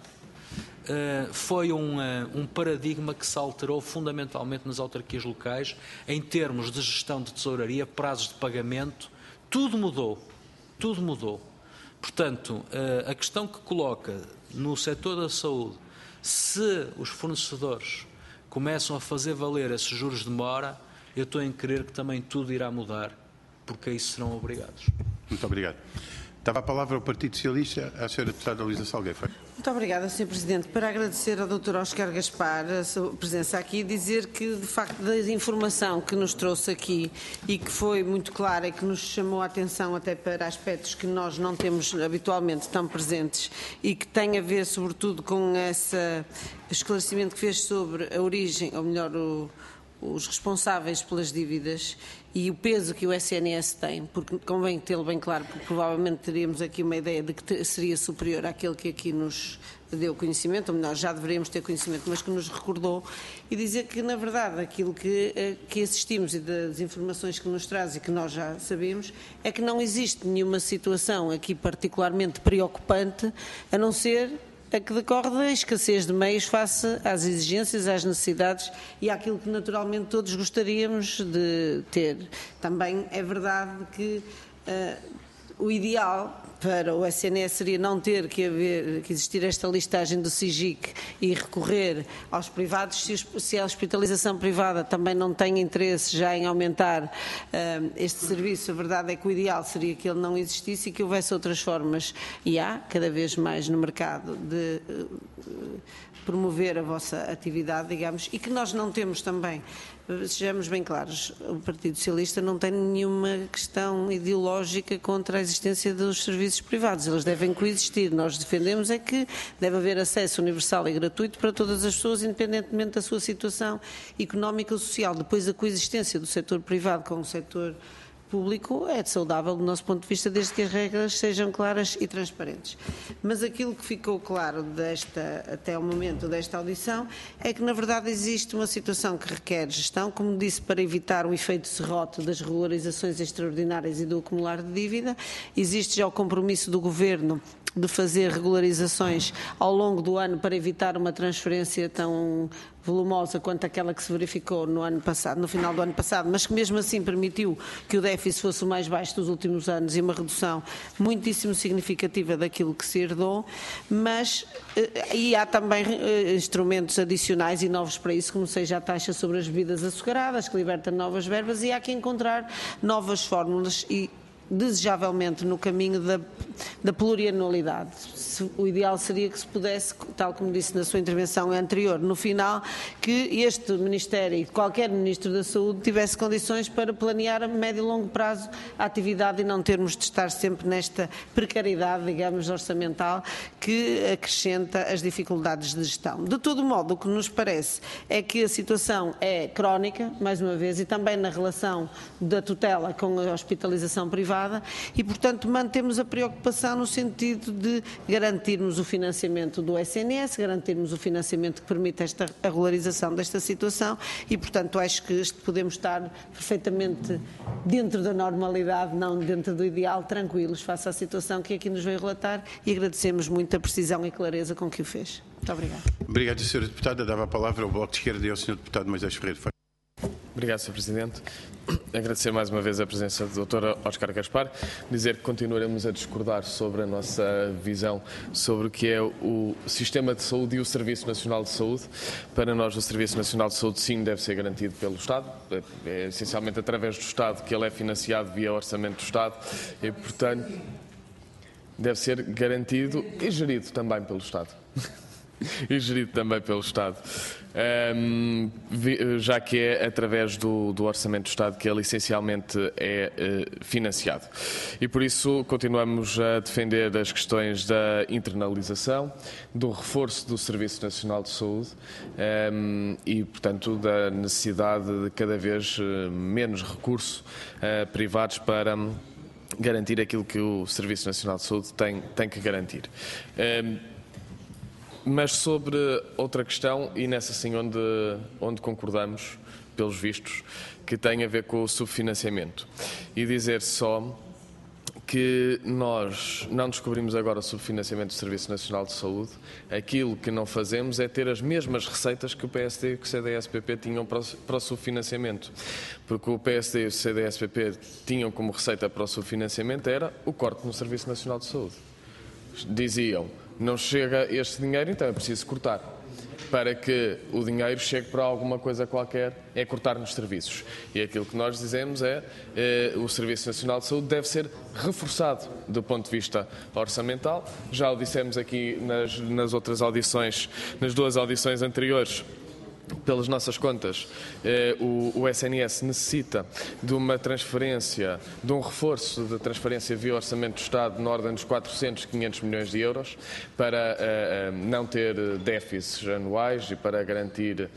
foi um paradigma que se alterou fundamentalmente nas autarquias locais, em termos de gestão de tesouraria, prazos de pagamento, tudo mudou, tudo mudou. Portanto, a questão que coloca no setor da saúde, se os fornecedores começam a fazer valer esses juros de mora, eu estou em crer que também tudo irá mudar, porque a isso serão obrigados. Muito obrigado. Dava a palavra ao Partido Socialista, à Sra. Deputada Luísa Salgueiro. Muito obrigada, Sr. Presidente. Para agradecer ao Dr. Oscar Gaspar a sua presença aqui e dizer que, de facto, da informação que nos trouxe aqui e que foi muito clara e que nos chamou a atenção até para aspectos que nós não temos habitualmente tão presentes e que tem a ver, sobretudo, com esse esclarecimento que fez sobre a origem, ou melhor, os responsáveis pelas dívidas e o peso que o SNS tem, porque convém tê-lo bem claro, porque provavelmente teríamos aqui uma ideia de que seria superior àquele que aqui nos deu conhecimento, ou melhor, já deveríamos ter conhecimento, mas que nos recordou, e dizer que, na verdade, aquilo que assistimos e das informações que nos traz e que nós já sabemos, é que não existe nenhuma situação aqui particularmente preocupante, a não ser a que decorre da escassez de meios face às exigências, às necessidades e àquilo que naturalmente todos gostaríamos de ter. Também é verdade que o ideal para o SNS seria não ter que existir esta listagem do SIGIC e recorrer aos privados, se a hospitalização privada também não tem interesse já em aumentar este serviço. A verdade é que o ideal seria que ele não existisse e que houvesse outras formas, e há cada vez mais no mercado, de promover a vossa atividade, digamos, e que nós não temos também. Sejamos bem claros, o Partido Socialista não tem nenhuma questão ideológica contra a existência dos serviços privados, eles devem coexistir. Nós defendemos é que deve haver acesso universal e gratuito para todas as pessoas, independentemente da sua situação económica ou social. Depois, a coexistência do setor privado com o setor público é saudável do nosso ponto de vista, desde que as regras sejam claras e transparentes. Mas aquilo que ficou claro até ao momento desta audição é que, na verdade, existe uma situação que requer gestão, como disse, para evitar o efeito serrote das regularizações extraordinárias e do acumular de dívida. Existe já o compromisso do Governo de fazer regularizações ao longo do ano para evitar uma transferência tão volumosa quanto aquela que se verificou no ano passado, no final do ano passado, mas que mesmo assim permitiu que o déficit fosse o mais baixo dos últimos anos e uma redução muitíssimo significativa daquilo que se herdou, e há também instrumentos adicionais e novos para isso, como seja a taxa sobre as bebidas açucaradas, que liberta novas verbas, e há que encontrar novas fórmulas e desejavelmente no caminho da plurianualidade. O ideal seria que se pudesse, tal como disse na sua intervenção anterior, no final, que este Ministério e qualquer Ministro da Saúde tivesse condições para planear a médio e longo prazo a atividade e não termos de estar sempre nesta precariedade, digamos, orçamental que acrescenta as dificuldades de gestão. De todo modo, o que nos parece é que a situação é crónica, mais uma vez, e também na relação da tutela com a hospitalização privada, e, portanto, mantemos a preocupação no sentido de garantirmos o financiamento do SNS, garantirmos o financiamento que permite esta regularização desta situação e, portanto, acho que podemos estar perfeitamente dentro da normalidade, não dentro do ideal, tranquilos face à situação que aqui nos veio relatar, e agradecemos muito a precisão e clareza com que o fez. Muito obrigada. Obrigado, Sra. Deputada. Dava a palavra ao Bloco de Esquerda e ao Sr. Deputado Moisés Ferreira. Obrigado, Sr. Presidente. Agradecer mais uma vez a presença do Dr. Oscar Gaspar, dizer que continuaremos a discordar sobre a nossa visão sobre o que é o sistema de saúde e o Serviço Nacional de Saúde. Para nós, o Serviço Nacional de Saúde, sim, deve ser garantido pelo Estado. É essencialmente através do Estado que ele é financiado via orçamento do Estado e, portanto, deve ser garantido e gerido também pelo Estado. E gerido também pelo Estado, já que é através do Orçamento do Estado que ele essencialmente é financiado. E por isso continuamos a defender as questões da internalização, do reforço do Serviço Nacional de Saúde e, portanto, da necessidade de cada vez menos recurso a privados para garantir aquilo que o Serviço Nacional de Saúde tem que garantir. Mas sobre outra questão, e nessa sim onde concordamos, pelos vistos, que tem a ver com o subfinanciamento. E dizer só que nós não descobrimos agora o subfinanciamento do Serviço Nacional de Saúde. Aquilo que não fazemos é ter as mesmas receitas que o PSD e que o CDS-PP tinham para o subfinanciamento. Porque o PSD e o CDS-PP tinham como receita para o subfinanciamento era o corte no Serviço Nacional de Saúde. Diziam: não chega este dinheiro, então é preciso cortar. para que o dinheiro chegue para alguma coisa qualquer, é cortar nos serviços. E aquilo que nós dizemos é o Serviço Nacional de Saúde deve ser reforçado do ponto de vista orçamental. Já o dissemos aqui nas outras audições, nas 2 audições anteriores. Pelas nossas contas, o SNS necessita de uma transferência, de um reforço da transferência via Orçamento do Estado na ordem dos 400, 500 milhões de euros para não ter déficits anuais e para garantir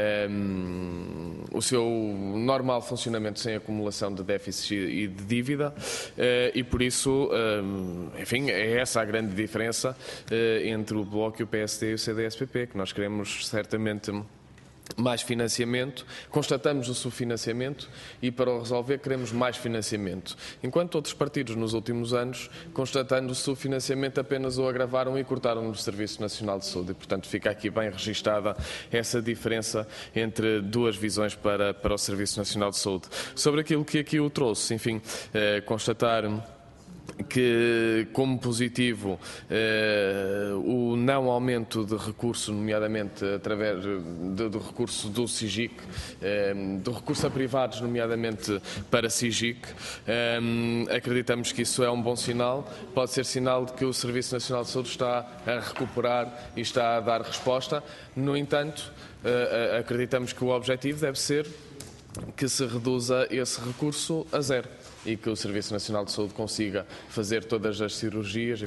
o seu normal funcionamento sem acumulação de déficits e de dívida e por isso, enfim, é essa a grande diferença entre o Bloco e o PSD e o CDS-PP, que nós queremos certamente mais financiamento, constatamos o subfinanciamento e para o resolver queremos mais financiamento. Enquanto outros partidos nos últimos anos, constatando o subfinanciamento, apenas o agravaram e cortaram no Serviço Nacional de Saúde. E, portanto, fica aqui bem registada essa diferença entre 2 visões para o Serviço Nacional de Saúde. Sobre aquilo que aqui o trouxe, enfim, constatar que, como positivo, o não aumento de recurso, nomeadamente através do recurso do SIGIC, do recurso a privados, nomeadamente para SIGIC, acreditamos que isso é um bom sinal, pode ser sinal de que o Serviço Nacional de Saúde está a recuperar e está a dar resposta. No entanto, acreditamos que o objetivo deve ser que se reduza esse recurso a 0. E que o Serviço Nacional de Saúde consiga fazer todas as cirurgias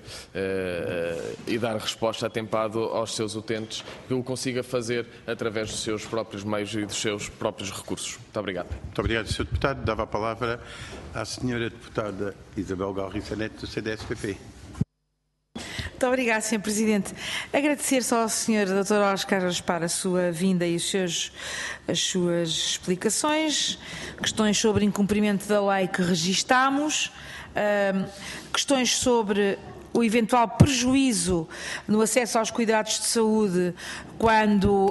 e dar resposta atempado aos seus utentes, que o consiga fazer através dos seus próprios meios e dos seus próprios recursos. Muito obrigado. Muito obrigado, Sr. Deputado. Dava a palavra à Sra. Deputada Isabel Galriça Neto, do CDS-PP. Muito obrigada, Sr. Presidente. Agradecer só ao Sr. Dr. Óscar Gaspar a sua vinda e as suas explicações, questões sobre incumprimento da lei que registámos, questões sobre o eventual prejuízo no acesso aos cuidados de saúde quando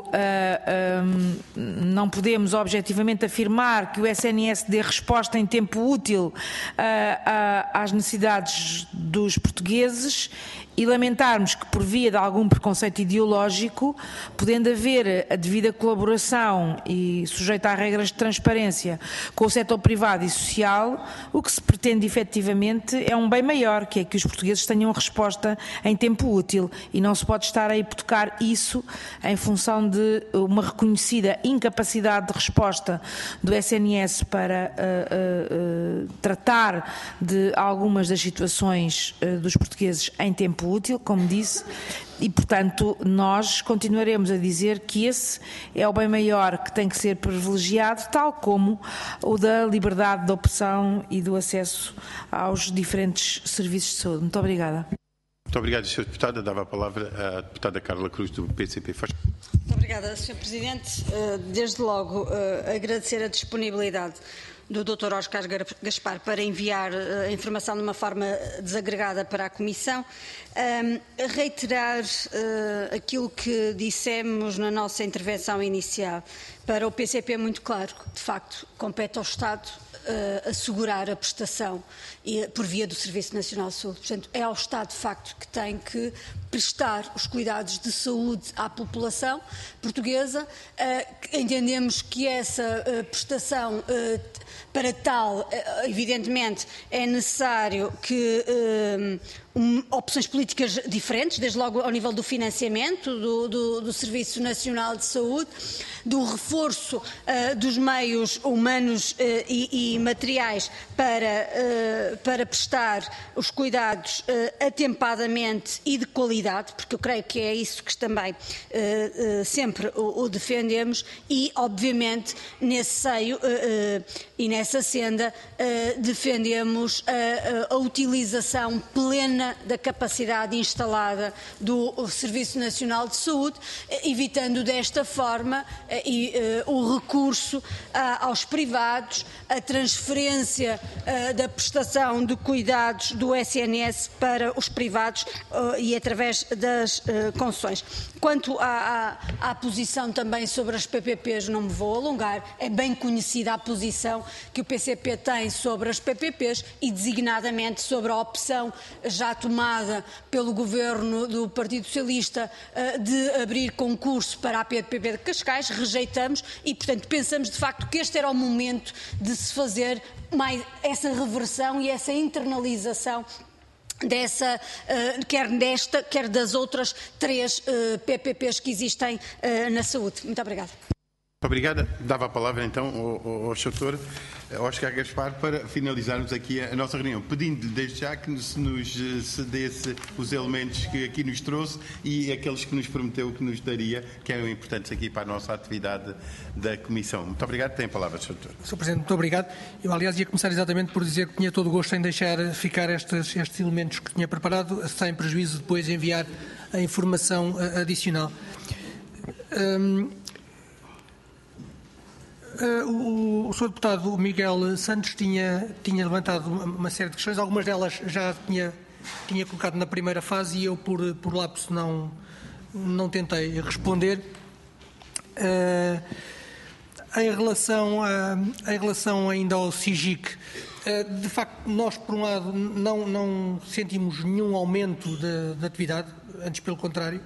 não podemos objetivamente afirmar que o SNS dê resposta em tempo útil às necessidades dos portugueses e lamentarmos que, por via de algum preconceito ideológico, podendo haver a devida colaboração e sujeita a regras de transparência com o setor privado e social, o que se pretende efetivamente é um bem maior, que é que os portugueses tenham resposta em tempo útil e não se pode estar a hipotecar isso em função de uma reconhecida incapacidade de resposta do SNS para tratar de algumas das situações dos portugueses em tempo útil, como disse, e, portanto, nós continuaremos a dizer que esse é o bem maior que tem que ser privilegiado, tal como o da liberdade de opção e do acesso aos diferentes serviços de saúde. Muito obrigada. Muito obrigado, Sr. Deputada. Dava a palavra à Deputada Carla Cruz, do PCP. Muito obrigada, Sr. Presidente. Desde logo, agradecer a disponibilidade do Dr. Óscar Gaspar para enviar a informação de uma forma desagregada para a Comissão, reiterar aquilo que dissemos na nossa intervenção inicial. Para o PCP é muito claro que, de facto, compete ao Estado assegurar a prestação por via do Serviço Nacional de Saúde. Portanto, é ao Estado, de facto, que tem que prestar os cuidados de saúde à população portuguesa. Entendemos que essa prestação, para tal, evidentemente, é necessário que opções políticas diferentes, desde logo ao nível do financiamento do Serviço Nacional de Saúde, do reforço dos meios humanos e materiais para prestar os cuidados atempadamente e de qualidade, porque eu creio que é isso que também sempre o defendemos e, obviamente, nesse seio e nessa senda defendemos a utilização plena da capacidade instalada do Serviço Nacional de Saúde, evitando desta forma e o recurso aos privados, a transferência da prestação de cuidados do SNS para os privados e através das concessões. Quanto à posição também sobre as PPPs, não me vou alongar, é bem conhecida a posição que o PCP tem sobre as PPPs e designadamente sobre a opção já tomada pelo Governo do Partido Socialista de abrir concurso para a PPP de Cascais. Rejeitamos e, portanto, pensamos de facto que este era o momento de se fazer mais essa reversão e essa internalização dessa, quer desta, quer das outras 3 PPPs que existem na saúde. Muito obrigada. Obrigada. Dava a palavra então ao Sr. Óscar Gaspar para finalizarmos aqui a nossa reunião, pedindo-lhe desde já que nos cedesse os elementos que aqui nos trouxe e aqueles que nos prometeu que nos daria, que eram importantes aqui para a nossa atividade da Comissão. Muito obrigado. Tem a palavra, Sr. Sr. Presidente, muito obrigado. Eu, aliás, ia começar exatamente por dizer que tinha todo o gosto em deixar ficar estes elementos que tinha preparado, sem prejuízo de depois enviar a informação adicional. O Sr. Deputado Miguel Santos tinha levantado uma série de questões, algumas delas já tinha colocado na primeira fase e eu, por lapso, não tentei responder. Em relação ainda ao SIGIC, de facto, nós, por um lado, não sentimos nenhum aumento da atividade, antes pelo contrário.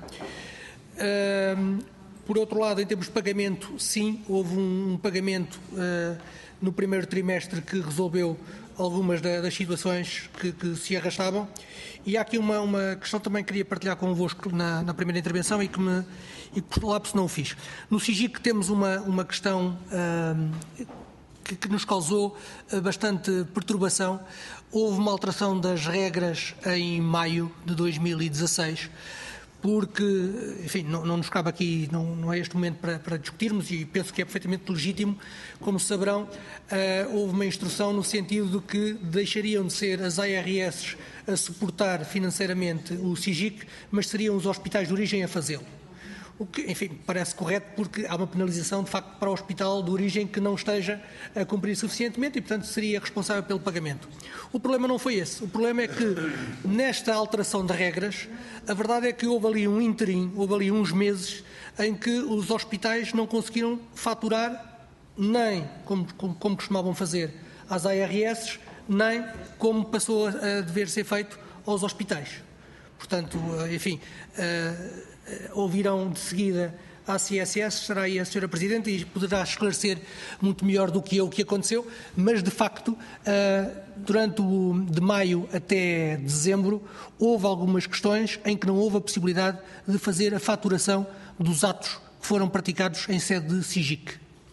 Por outro lado, em termos de pagamento, sim, houve um pagamento no primeiro trimestre que resolveu algumas das situações que se arrastavam. E há aqui uma questão também que queria partilhar convosco na primeira intervenção e que por lapso não o fiz. No SIGIC temos uma questão que nos causou bastante perturbação. Houve uma alteração das regras em maio de 2016, porque, enfim, não nos cabe aqui, não é este momento para discutirmos e penso que é perfeitamente legítimo. Como saberão, houve uma instrução no sentido de que deixariam de ser as ARS a suportar financeiramente o SIGIC, mas seriam os hospitais de origem a fazê-lo. O que, enfim, parece correto porque há uma penalização, de facto, para o hospital de origem que não esteja a cumprir suficientemente e, portanto, seria responsável pelo pagamento. O problema não foi esse. O problema é que, nesta alteração de regras, a verdade é que houve ali um interim, houve ali uns meses em que os hospitais não conseguiram faturar nem como costumavam fazer às ARS, nem como passou a dever ser feito aos hospitais. Portanto, enfim, ouvirão de seguida a CSS, será aí a Sra. Presidente e poderá esclarecer muito melhor do que eu o que aconteceu, mas de facto, durante de maio até dezembro, houve algumas questões em que não houve a possibilidade de fazer a faturação dos atos que foram praticados em sede de SIGIC.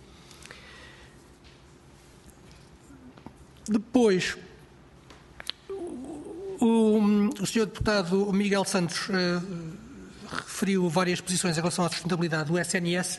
Depois, o Sr. Deputado Miguel Santos referiu várias posições em relação à sustentabilidade do SNS.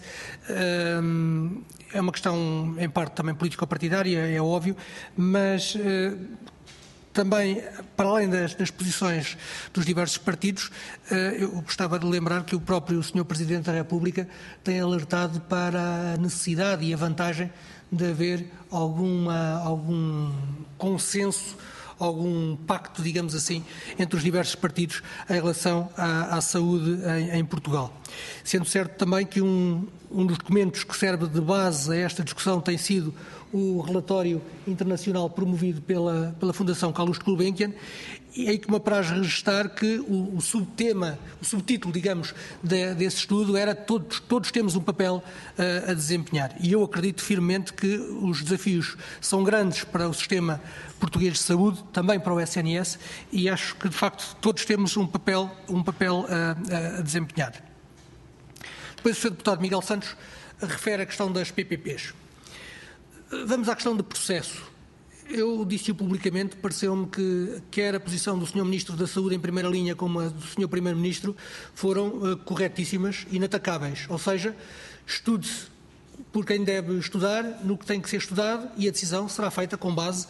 É uma questão, em parte, também político-partidária, é óbvio, mas também, para além das posições dos diversos partidos, eu gostava de lembrar que o próprio Sr. Presidente da República tem alertado para a necessidade e a vantagem de haver algum consenso, algum pacto, digamos assim, entre os diversos partidos em relação à saúde em Portugal. Sendo certo também que um dos documentos que serve de base a esta discussão tem sido o relatório internacional promovido pela Fundação Calouste Gulbenkian, e aí que me apraz registar que o subtítulo, digamos, desse estudo era todos temos um papel a desempenhar. E eu acredito firmemente que os desafios são grandes para o sistema português de saúde, também para o SNS, e acho que, de facto, todos temos um papel a desempenhar. Depois o Sr. Deputado Miguel Santos refere a questão das PPPs. Vamos à questão de processo. Eu disse-o publicamente, pareceu-me que quer a posição do Sr. Ministro da Saúde em primeira linha como a do Sr. Primeiro-Ministro foram corretíssimas, inatacáveis. Ou seja, estude-se por quem deve estudar, no que tem que ser estudado, e a decisão será feita com base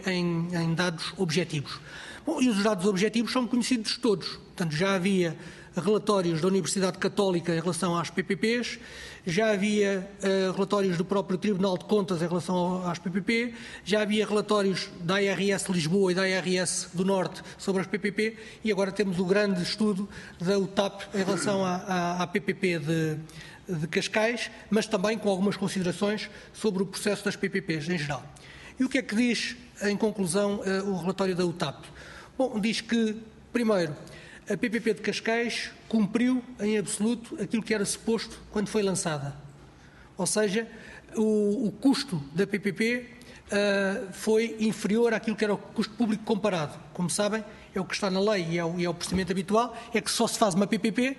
em dados objetivos. Bom, e os dados objetivos são conhecidos de todos. Portanto, já havia relatórios da Universidade Católica em relação às PPPs, já havia relatórios do próprio Tribunal de Contas em relação às PPP, já havia relatórios da ARS Lisboa e da ARS do Norte sobre as PPP e agora temos o grande estudo da UTAP em relação à PPP de Cascais, mas também com algumas considerações sobre o processo das PPPs em geral. E o que é que diz, em conclusão, o relatório da UTAP? Bom, diz que, primeiro, a PPP de Cascais cumpriu em absoluto aquilo que era suposto quando foi lançada. Ou seja, o custo da PPP foi inferior àquilo que era o custo público comparado. Como sabem, é o que está na lei e é o procedimento habitual, é que só se faz uma PPP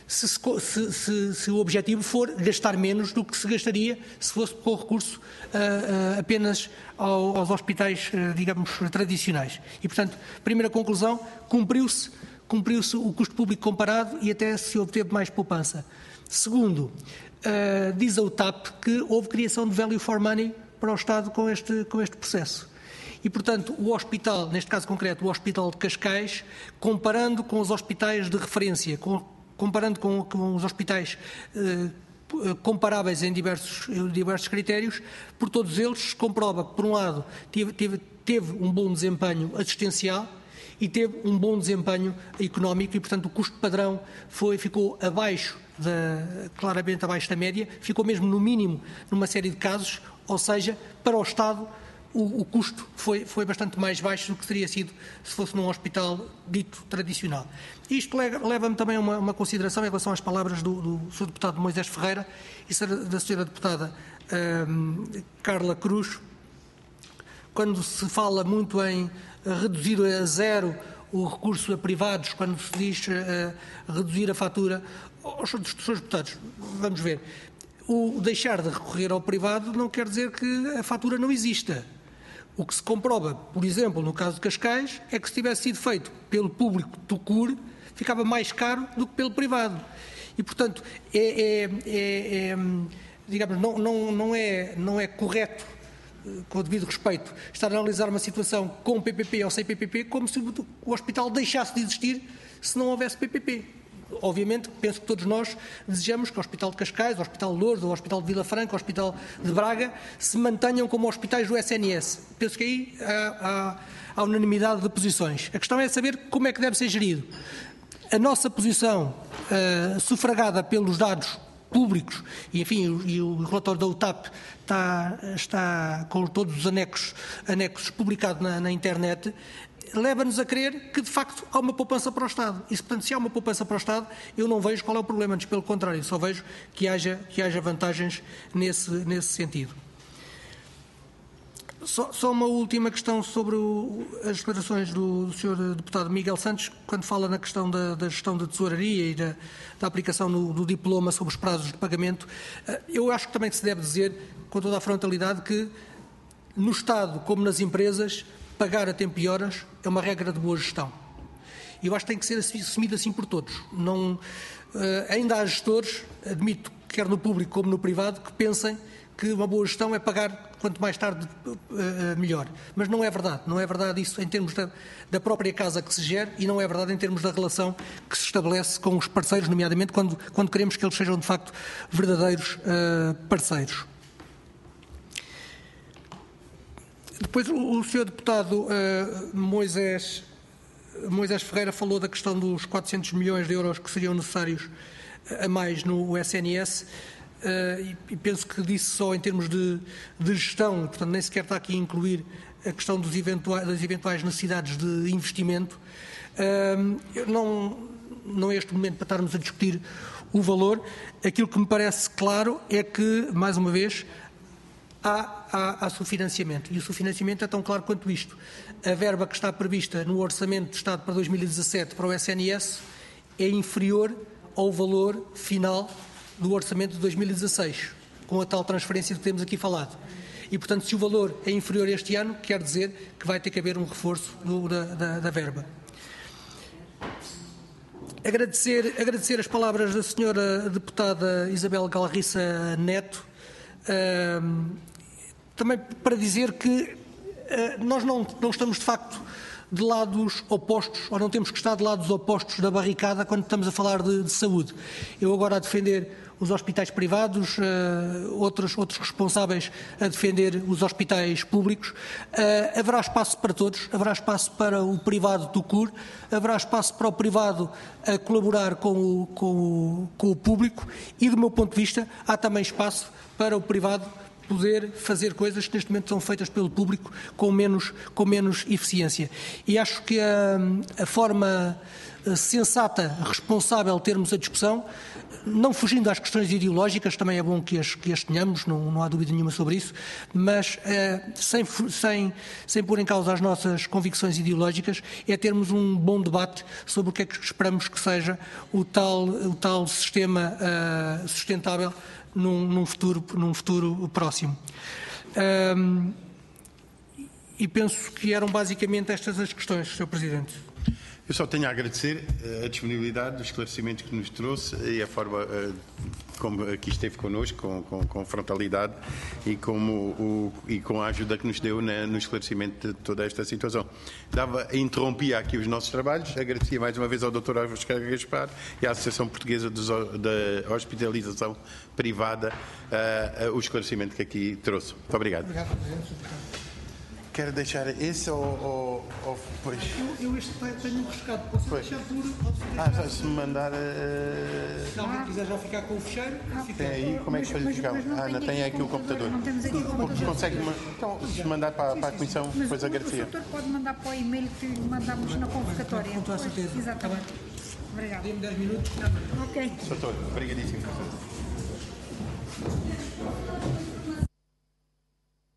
se o objetivo for gastar menos do que se gastaria se fosse com recurso apenas aos hospitais, digamos, tradicionais. E, portanto, primeira conclusão, cumpriu-se o custo público comparado e até se obteve mais poupança. Segundo, diz a UTAP que houve criação de value for money para o Estado com este processo. E, portanto, o hospital, neste caso concreto, o Hospital de Cascais, comparando com os hospitais de referência, comparando com os hospitais comparáveis em diversos critérios, por todos eles se comprova que, por um lado, teve um bom desempenho assistencial e teve um bom desempenho económico e, portanto, o custo padrão ficou claramente abaixo da média, ficou mesmo no mínimo numa série de casos, ou seja, para o Estado o custo foi bastante mais baixo do que teria sido se fosse num hospital dito tradicional. Isto leva-me também a uma consideração em relação às palavras do Sr. Deputado Moisés Ferreira e da Sra. Deputada Carla Cruz, quando se fala muito em reduzir a zero o recurso a privados, quando se diz reduzir a fatura. Srs. Deputados, vamos ver, o deixar de recorrer ao privado não quer dizer que a fatura não exista. O que se comprova, por exemplo, no caso de Cascais, é que se tivesse sido feito pelo público do CUR, ficava mais caro do que pelo privado. E, portanto, digamos, não é correto, com o devido respeito, estar a analisar uma situação com PPP ou sem PPP como se o hospital deixasse de existir se não houvesse PPP. Obviamente, penso que todos nós desejamos que o Hospital de Cascais, o Hospital de Lourdes, o Hospital de Vila Franca, o Hospital de Braga se mantenham como hospitais do SNS. Penso que aí há unanimidade de posições. A questão é saber como é que deve ser gerido. A nossa posição, sufragada pelos dados públicos, e enfim, e o relatório da UTAP está com todos os anexos publicados na internet, leva-nos a crer que, de facto, há uma poupança para o Estado. E, portanto, se há uma poupança para o Estado, eu não vejo qual é o problema, antes pelo contrário, só vejo que haja vantagens nesse sentido. Só uma última questão sobre as declarações do Sr. Deputado Miguel Santos, quando fala na questão da gestão da tesouraria e da aplicação do diploma sobre os prazos de pagamento. Eu acho que também se deve dizer, com toda a frontalidade, que no Estado, como nas empresas, pagar a tempo e horas é uma regra de boa gestão. E eu acho que tem que ser assumido assim por todos. Ainda há gestores, admito, quer no público como no privado, que pensem que uma boa gestão é pagar quanto mais tarde melhor. Mas não é verdade. Não é verdade isso em termos da própria casa que se gere e não é verdade em termos da relação que se estabelece com os parceiros, nomeadamente quando queremos que eles sejam de facto verdadeiros parceiros. Depois o Sr. Deputado Moisés Ferreira falou da questão dos 400 milhões de euros que seriam necessários a mais no SNS e penso que disse só em termos de gestão, portanto nem sequer está aqui a incluir a questão das eventuais necessidades de investimento. Não é este momento para estarmos a discutir o valor. Aquilo que me parece claro é que, mais uma vez, há sufinanciamento. E o sufinanciamento é tão claro quanto isto. A verba que está prevista no Orçamento de Estado para 2017 para o SNS é inferior ao valor final do Orçamento de 2016, com a tal transferência que temos aqui falado. E, portanto, se o valor é inferior este ano, quer dizer que vai ter que haver um reforço da verba. Agradecer as palavras da Sra. Deputada Isabel Galriça Neto, também para dizer que nós não estamos de facto de lados opostos, ou não temos que estar de lados opostos da barricada quando estamos a falar de saúde. Eu agora a defender os hospitais privados, outros responsáveis a defender os hospitais públicos. Haverá espaço para todos, haverá espaço para o privado do CUR, haverá espaço para o privado a colaborar com o público e, do meu ponto de vista, há também espaço para o privado poder fazer coisas que neste momento são feitas pelo público com menos eficiência. E acho que a forma sensata, responsável de termos a discussão, não fugindo às questões ideológicas, também é bom que as tenhamos, não há dúvida nenhuma sobre isso, mas sem pôr em causa as nossas convicções ideológicas, é termos um bom debate sobre o que é que esperamos que seja o tal sistema sustentável num futuro próximo. E penso que eram basicamente estas as questões, Sr. Presidente. Eu só tenho a agradecer a disponibilidade, os esclarecimentos que nos trouxe e a forma como aqui esteve connosco, com frontalidade e com a ajuda que nos deu no esclarecimento de toda esta situação. Interrompia aqui os nossos trabalhos, agradecia mais uma vez ao Dr. Oscar Gaspar e à Associação Portuguesa da Hospitalização Privada o esclarecimento que aqui trouxe. Muito obrigado. Obrigado, Presidente. Quer deixar esse ou depois? Eu este tenho um rescate. Posso deixar por... se me mandar... Se alguém quiser já ficar com o fecheiro, fica. Tem aí, como é que foi ficar? Não tem aqui o computador. Não temos aqui o computador. Consegue, então, se mandar para a Comissão, depois agradecia. O doutor pode mandar para o e-mail que lhe mandamos na convocatória. Com toda a certeza. Exatamente. Obrigado. Dê-me 10 minutos. Ok. Doutor, obrigadíssimo.